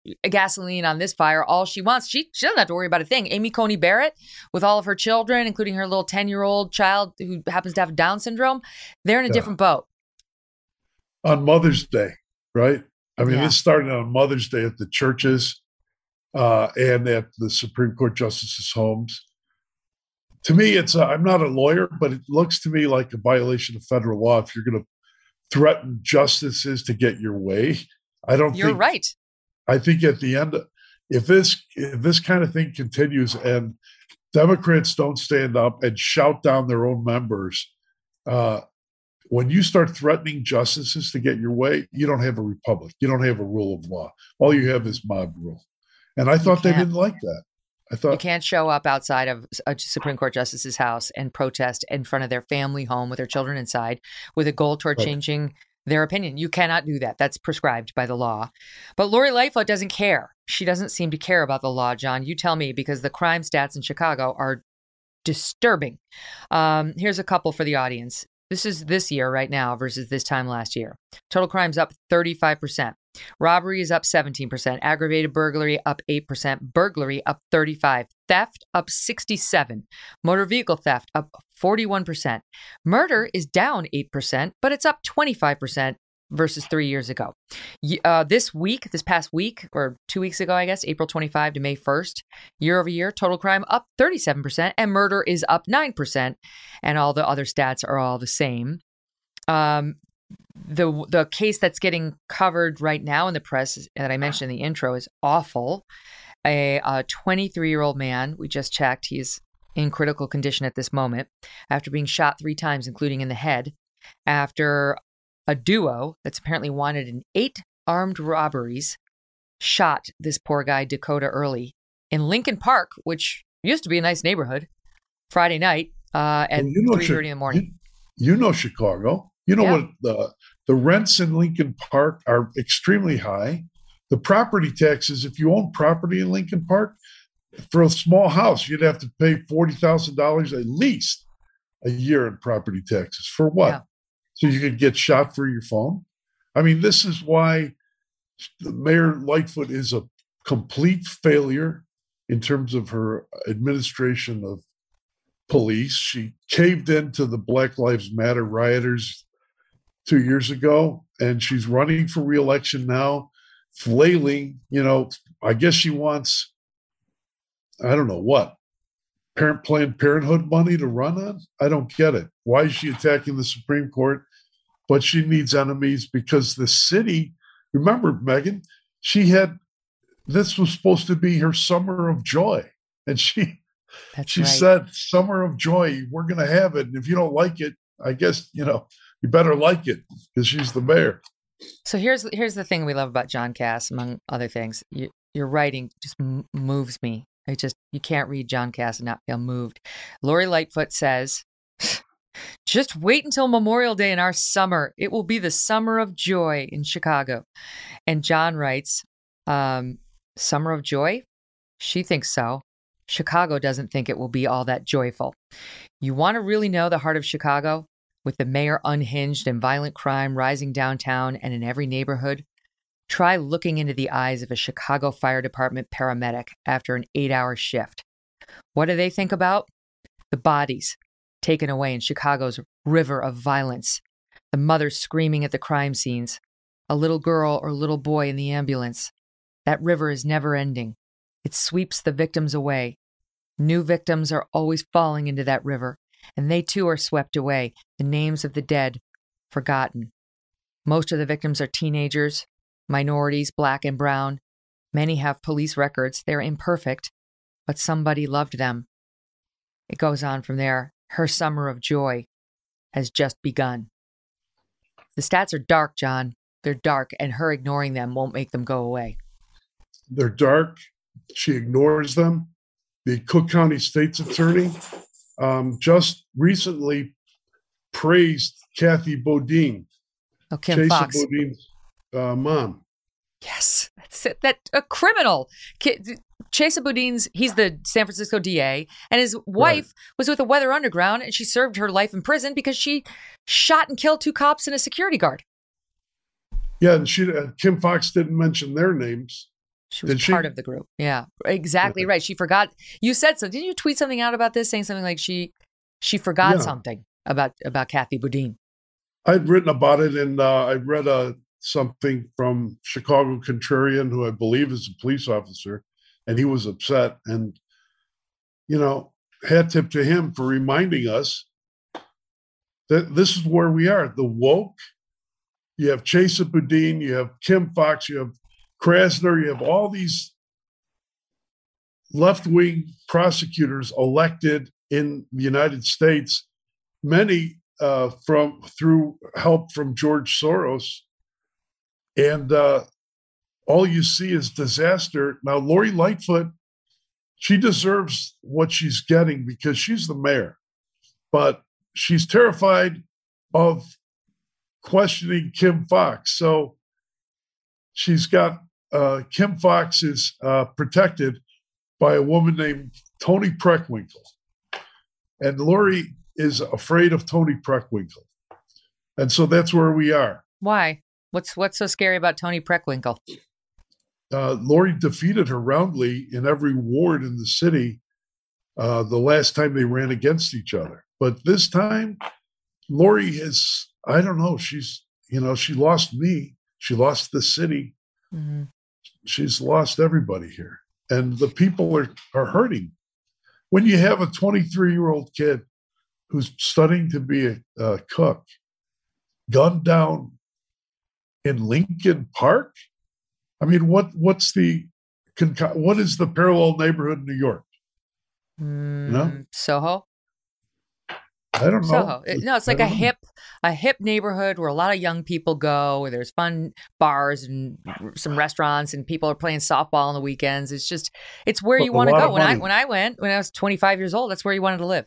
gasoline on this fire all she wants. She doesn't have to worry about a thing. Amy Coney Barrett, with all of her children, including her little 10-year-old child who happens to have Down syndrome, they're in a different boat. On Mother's Day, right? I mean, this started on Mother's Day at the churches and at the Supreme Court justices' homes. To me, I'm not a lawyer, but it looks to me like a violation of federal law if you're going to threaten justices to get your way. You're right. I think at the end, if this kind of thing continues and Democrats don't stand up and shout down their own members, when you start threatening justices to get your way, you don't have a republic. You don't have a rule of law. All you have is mob rule. And I thought they didn't like that. I thought you can't show up outside of a Supreme Court justice's house and protest in front of their family home with their children inside with a goal toward changing their opinion. You cannot do that. That's prescribed by the law. But Lori Lightfoot doesn't care. She doesn't seem to care about the law, John. You tell me, because the crime stats in Chicago are disturbing. Here's a couple for the audience. This is this year right now versus this time last year. Total crime's up 35%. Robbery is up 17%. Aggravated burglary up 8%. Burglary up 35%. Theft up 67%. Motor vehicle theft up 41%. Murder is down 8%, but it's up 25% versus 3 years ago. This past week, or 2 weeks ago, I guess, April 25 to May 1st, year over year, total crime up 37%, and murder is up 9%, and all the other stats are all the same. The case that's getting covered right now in the press that I mentioned in the intro is awful. A 23-year-old man, we just checked, he's in critical condition at this moment after being shot 3 times, including in the head, after a duo that's apparently wanted in 8 armed robberies shot this poor guy, Dakota Early, in Lincoln Park, which used to be a nice neighborhood, Friday night at 3:30 in the morning. You know Chicago. You know what the rents in Lincoln Park are extremely high. The property taxes, if you own property in Lincoln Park, for a small house, you'd have to pay $40,000 at least a year in property taxes. For what? Yeah. So you could get shot through your phone? I mean, this is why Mayor Lightfoot is a complete failure in terms of her administration of police. She caved into the Black Lives Matter rioters 2 years ago, and she's running for re-election now, flailing. I guess she wants, I don't know what, Planned Parenthood money to run on? I don't get it. Why is she attacking the Supreme Court? But she needs enemies because the city, remember, Megan, this was supposed to be her summer of joy. And she said, summer of joy, we're going to have it. And if you don't like it, I guess, you better like it because she's the mayor. So here's the thing we love about John Kass, among other things. Your writing just moves me. You can't read John Kass and not feel moved. Lori Lightfoot says, just wait until Memorial Day in our summer. It will be the summer of joy in Chicago. And John writes, summer of joy? She thinks so. Chicago doesn't think it will be all that joyful. You want to really know the heart of Chicago? With the mayor unhinged and violent crime rising downtown and in every neighborhood, try looking into the eyes of a Chicago Fire Department paramedic after an 8-hour shift. What do they think about? The bodies taken away in Chicago's river of violence, the mothers screaming at the crime scenes, a little girl or little boy in the ambulance. That river is never ending. It sweeps the victims away. New victims are always falling into that river, and they too are swept away, the names of the dead forgotten. Most of the victims are teenagers, minorities, black and brown. Many have police records. They're imperfect, but somebody loved them. It goes on from there. Her summer of joy has just begun. The stats are dark, John. They're dark, and her ignoring them won't make them go away. They're dark. She ignores them. The Cook County State's Attorney just recently praised Kathy Bodine, Kim Fox. Bodine's mom. Yes, that's it. That a criminal. Chesa Boudin's, he's the San Francisco DA, and his wife was with the Weather Underground, and she served her life in prison because she shot and killed 2 cops and a security guard. Yeah, and Kim Fox didn't mention their names. She was part of the group. Yeah, exactly right. She forgot. You said so. Didn't you tweet something out about this, saying something like she forgot something about Kathy Boudin? I'd written about it, and I read something from Chicago Contrarian, who I believe is a police officer, and he was upset. And, hat tip to him for reminding us that this is where we are. The woke, you have Chesa Boudin, you have Kim Foxx, you have Krasner, you have all these left-wing prosecutors elected in the United States, many through help from George Soros. And all you see is disaster. Now, Lori Lightfoot, she deserves what she's getting because she's the mayor. But she's terrified of questioning Kim Foxx. So she's got Kim Foxx is protected by a woman named Toni Preckwinkle. And Lori is afraid of Toni Preckwinkle. And so that's where we are. Why? What's so scary about Toni Preckwinkle? Lori defeated her roundly in every ward in the city the last time they ran against each other. But this time, Lori is, I don't know, she's, she lost me. She lost the city. Mm-hmm. She's lost everybody here. And the people are hurting. When you have a 23-year-old kid who's studying to be a cook, gunned down in Lincoln Park? I mean, what is the parallel neighborhood in New York? Soho? I don't know. Soho. It's like a hip neighborhood where a lot of young people go, where there's fun bars and some restaurants and people are playing softball on the weekends. It's where you want to go. When I was 25 years old, that's where you wanted to live.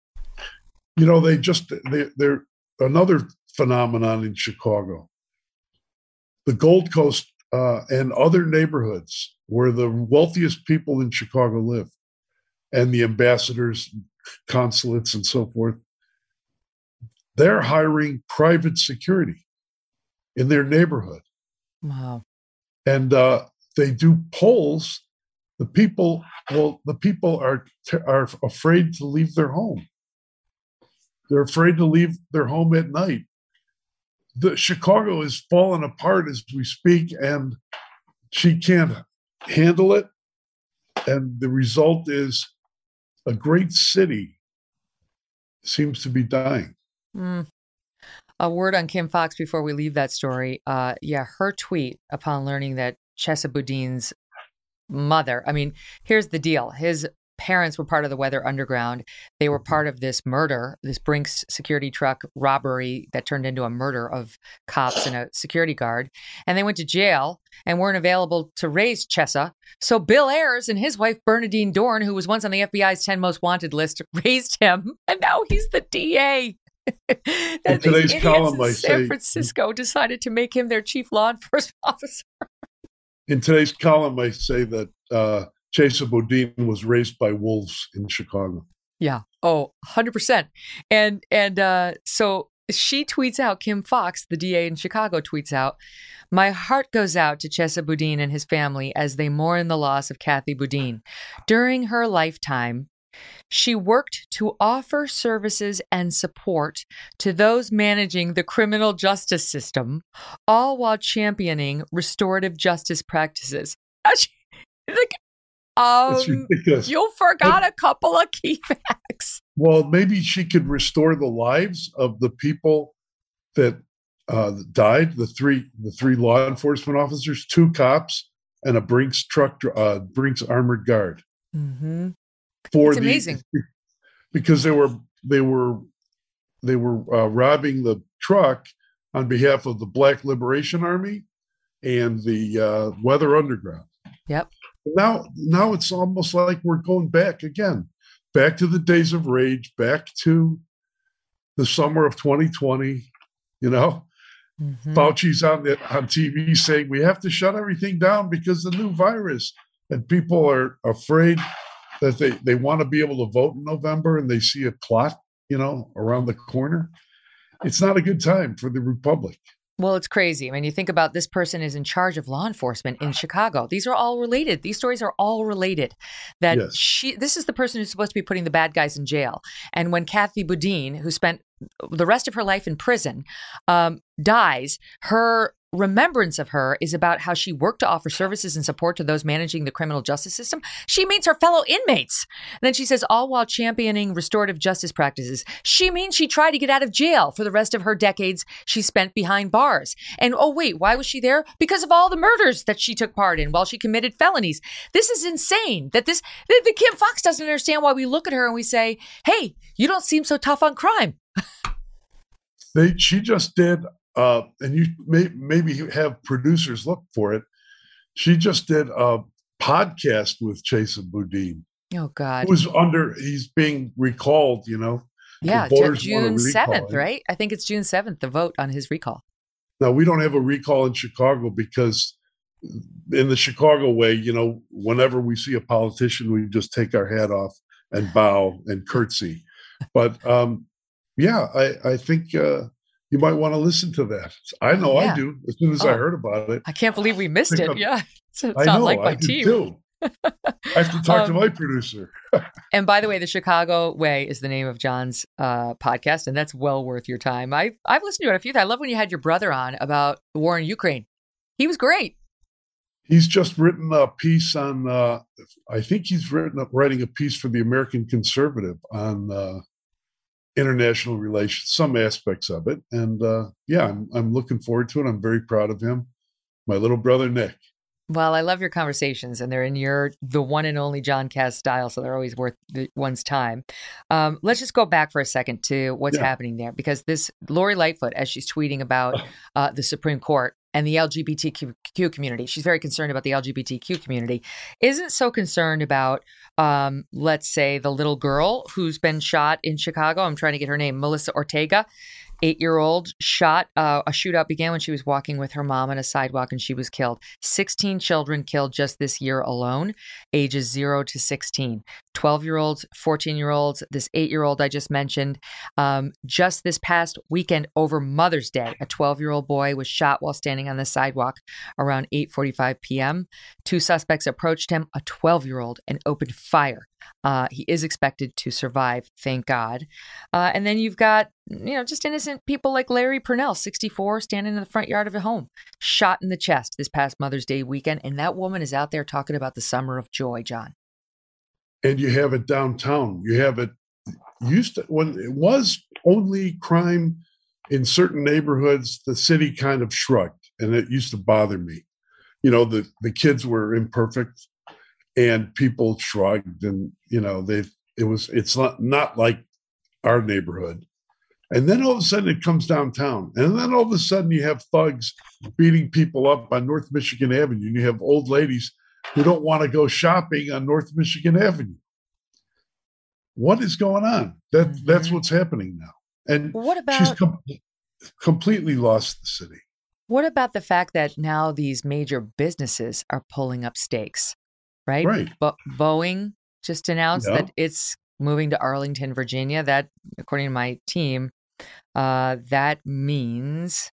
They're another phenomenon in Chicago. The Gold Coast and other neighborhoods where the wealthiest people in Chicago live, and the ambassadors, consulates, and so forth, they're hiring private security in their neighborhood. Wow. And they do polls. The people are afraid to leave their home. They're afraid to leave their home at night. Chicago is falling apart as we speak, and she can't handle it. And the result is a great city seems to be dying. A word on Kim Foxx before we leave that story. Her tweet upon learning that Chesa Boudin's mother, here's the deal. His parents were part of the Weather Underground. They were part of this murder, this Brinks security truck robbery that turned into a murder of cops and a security guard. And they went to jail and weren't available to raise Chesa. So Bill Ayers and his wife, Bernadine Dorn, who was once on the FBI's 10 most wanted list, raised him. And now he's the DA. In today's column, I say San Francisco decided to make him their chief law enforcement officer. In today's column, I say that Chesa Boudin was raised by wolves in Chicago. Yeah. Oh, 100%. And so she tweets out, Kim Foxx, the DA in Chicago, tweets out, "My heart goes out to Chesa Boudin and his family as they mourn the loss of Kathy Boudin. During her lifetime, she worked to offer services and support to those managing the criminal justice system, all while championing restorative justice practices." You forgot a couple of key facts. Well, maybe she could restore the lives of the people that died. The three law enforcement officers, 2 cops, and a Brinks armored guard. Mm-hmm. It's amazing because they were robbing the truck on behalf of the Black Liberation Army and the Weather Underground. Yep. Now it's almost like we're going back to the days of rage, back to the summer of 2020. Fauci's on TV saying we have to shut everything down because of the new virus, and people are afraid that they want to be able to vote in November, and they see a plot, around the corner. It's not a good time for the Republic. Well, it's crazy. I mean, you think about this person is in charge of law enforcement in Chicago. These are all related. These stories are all related. That Yes. this is the person who's supposed to be putting the bad guys in jail. And when Kathy Boudin, who spent the rest of her life in prison, dies, her remembrance of her is about how she worked to offer services and support to those managing the criminal justice system. She means her fellow inmates. And then she says, all while championing restorative justice practices. She means she tried to get out of jail for the rest of her decades she spent behind bars. And oh, wait, why was she there? Because of all the murders that she took part in while she committed felonies. This is insane that the Kim Foxx doesn't understand why we look at her and we say, hey, you don't seem so tough on crime. She just did, and you maybe have producers look for it. She just did a podcast with Jason Boudin. Oh God! He's being recalled. Yeah, June 7th, right? I think it's June 7th. The vote on his recall. Now we don't have a recall in Chicago because, in the Chicago way, whenever we see a politician, we just take our hat off and bow and curtsy. But I think you might want to listen to that. I know I do. As soon as I heard about it, I can't believe we missed it. Yeah, it's I not know, like my I team. too. I have to talk to my producer. And by the way, the Chicago Way is the name of John's podcast, and that's well worth your time. I've listened to it a few times. I love when you had your brother on about the war in Ukraine. He was great. He's just written a piece on. I think he's writing a piece for the American Conservative on international relations, some aspects of it, and I'm looking forward to it. I'm very proud of him. My little brother Nick. Well, I love your conversations, and they're in the one and only John Kass style, so they're always worth one's time. Let's just go back for a second to what's happening there, because this Lori Lightfoot, as she's tweeting about the Supreme Court and the LGBTQ community, she's very concerned about the LGBTQ community, isn't so concerned about, let's say, the little girl who's been shot in Chicago. I'm trying to get her name, Melissa Ortega. 8-year-old shot. A shootout began when she was walking with her mom on a sidewalk and she was killed. 16 children killed just this year alone, ages 0 to 16. 12-year-olds, 14-year-olds, this 8-year-old I just mentioned. Just this past weekend over Mother's Day, a 12-year-old boy was shot while standing on the sidewalk around 8:45 p.m. 2 suspects approached him, a 12-year-old, and opened fire. He is expected to survive, thank God. And then you've got, just innocent people like Larry Purnell, 64, standing in the front yard of a home, shot in the chest this past Mother's Day weekend. And that woman is out there talking about the summer of joy, John. And you have it downtown. You have it when it was only crime in certain neighborhoods, the city kind of shrugged, and it used to bother me. The kids were imperfect. And people shrugged, and it's not like our neighborhood. And then all of a sudden it comes downtown, and then all of a sudden you have thugs beating people up on North Michigan Avenue. And you have old ladies who don't want to go shopping on North Michigan Avenue. What is going on? That's what's happening now. And what about she's completely lost the city. What about the fact that now these major businesses are pulling up stakes? Right. But Boeing just announced that it's moving to Arlington, Virginia. That, according to my team, that means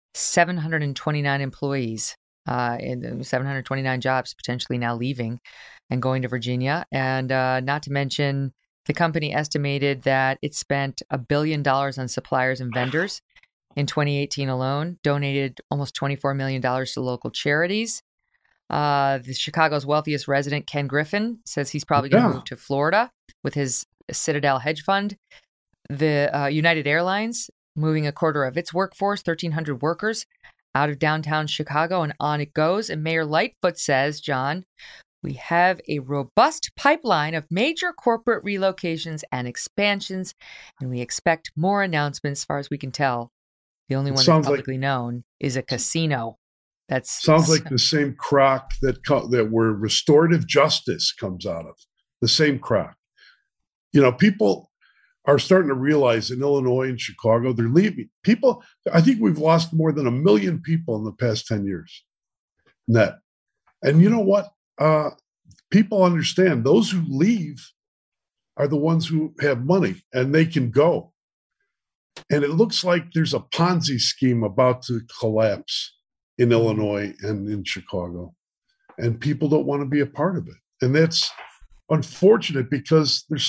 729 employees and 729 jobs potentially now leaving and going to Virginia. And not to mention, the company estimated that it spent $1 billion on suppliers and vendors in 2018 alone, donated almost $24 million to local charities. The Chicago's wealthiest resident, Ken Griffin, says he's probably going to move to Florida with his Citadel hedge fund. The United Airlines moving a quarter of its workforce, 1,300 workers, out of downtown Chicago, and on it goes. And Mayor Lightfoot says, John, we have a robust pipeline of major corporate relocations and expansions, and we expect more announcements. As far as we can tell, the only one that's publicly known is a casino. That sounds like the same crock that where restorative justice comes out of. The same crock. People are starting to realize in Illinois and Chicago, they're leaving. People, I think we've lost more than 1 million people in the past 10 years. Net. And you know what? People understand those who leave are the ones who have money and they can go. And it looks like there's a Ponzi scheme about to collapse in Illinois and in Chicago. And people don't want to be a part of it. And that's unfortunate because there's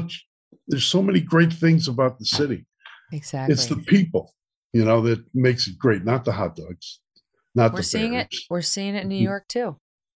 so many great things about the city. Exactly. It's the people, that makes it great, not the hot dogs, not the seeing bears. We're seeing it in New York too.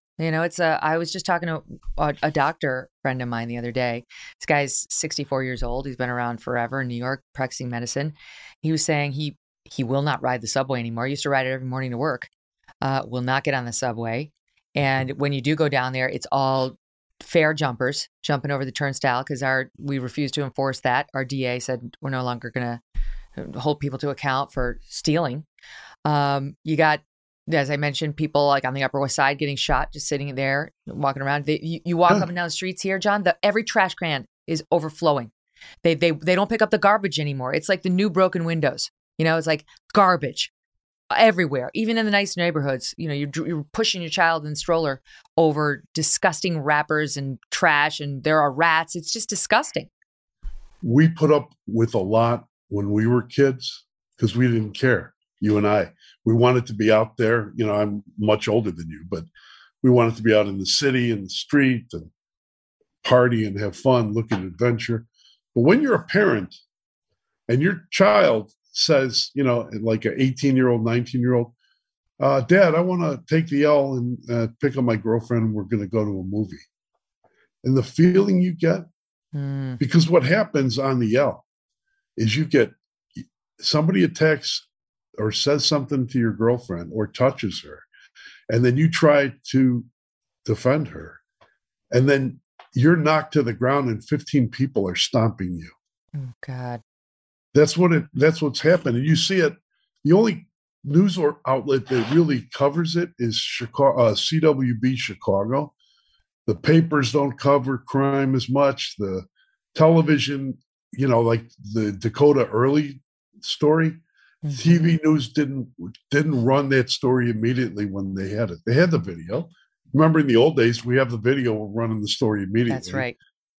I was just talking to a doctor friend of mine the other day. This guy's 64 years old. He's been around forever in New York practicing medicine. He was saying he will not ride the subway anymore. He used to ride it every morning to work. Will not get on the subway. And when you do go down there, it's all fare jumpers jumping over the turnstile because we refuse to enforce that. Our DA said we're no longer going to hold people to account for stealing. You got, as I mentioned, people like on the Upper West Side getting shot, just sitting there, walking around. You walk up and down the streets here, John, every trash can is overflowing. They don't pick up the garbage anymore. It's like the new broken windows. It's like garbage everywhere, even in the nice neighborhoods. You're pushing your child in the stroller over disgusting wrappers and trash, and there are rats. It's just disgusting. We put up with a lot when we were kids because we didn't care. You and I, we wanted to be out there. I'm much older than you, but we wanted to be out in the city and the street and party and have fun, look at adventure. But when you're a parent and your child says, like an 18-year-old, 19-year-old, Dad, I want to take the L and pick up my girlfriend and we're going to go to a movie. And the feeling you get, because what happens on the L is you get somebody attacks or says something to your girlfriend or touches her, and then you try to defend her, and then you're knocked to the ground and 15 people are stomping you. Oh, God. That's what's happened. And you see it. The only news outlet that really covers it is CWB Chicago. The papers don't cover crime as much. The television, like the Dakota Early story, TV news didn't run that story immediately when they had it. They had the video. Remember in the old days, we have the video running the story immediately. That's right.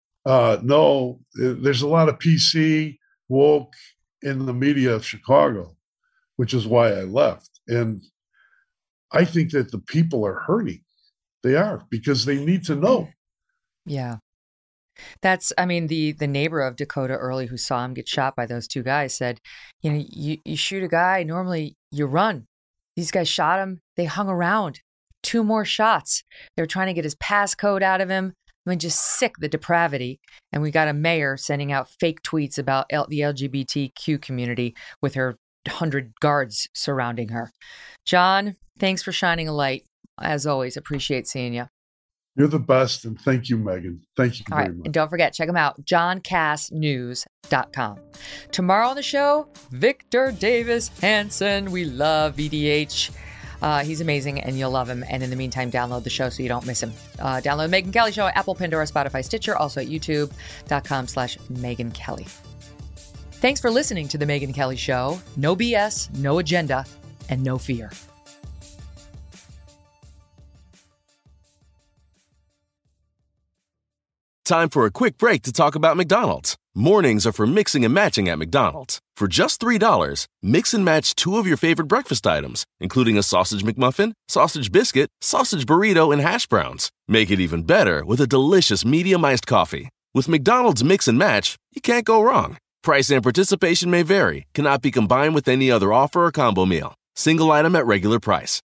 No, there's a lot of PC, woke in the media of Chicago, which is why I left. And I think that the people are hurting. They are, because they need to know. Yeah. That's, the neighbor of Dakota Early who saw him get shot by those two guys said, you shoot a guy, normally you run. These guys shot him. They hung around. 2 more shots. They were trying to get his passcode out of him. Just sick, the depravity. And we got a mayor sending out fake tweets about the LGBTQ community with her 100 guards surrounding her. John, thanks for shining a light. As always, appreciate seeing you. You're the best. And thank you, Megan. Thank you very much. And don't forget, check him out, johncassnews.com. Tomorrow on the show, Victor Davis Hanson. We love VDH. He's amazing and you'll love him. And in the meantime, download the show so you don't miss him. Download Megyn Kelly Show at Apple, Pandora, Spotify, Stitcher, also at youtube.com/Megyn Kelly. Thanks for listening to The Megyn Kelly Show. No BS, no agenda, and no fear. Time for a quick break to talk about McDonald's. Mornings are for mixing and matching at McDonald's. For just $3, mix and match 2 of your favorite breakfast items, including a sausage McMuffin, sausage biscuit, sausage burrito, and hash browns. Make it even better with a delicious medium iced coffee. With McDonald's Mix and Match, you can't go wrong. Price and participation may vary, cannot be combined with any other offer or combo meal. Single item at regular price.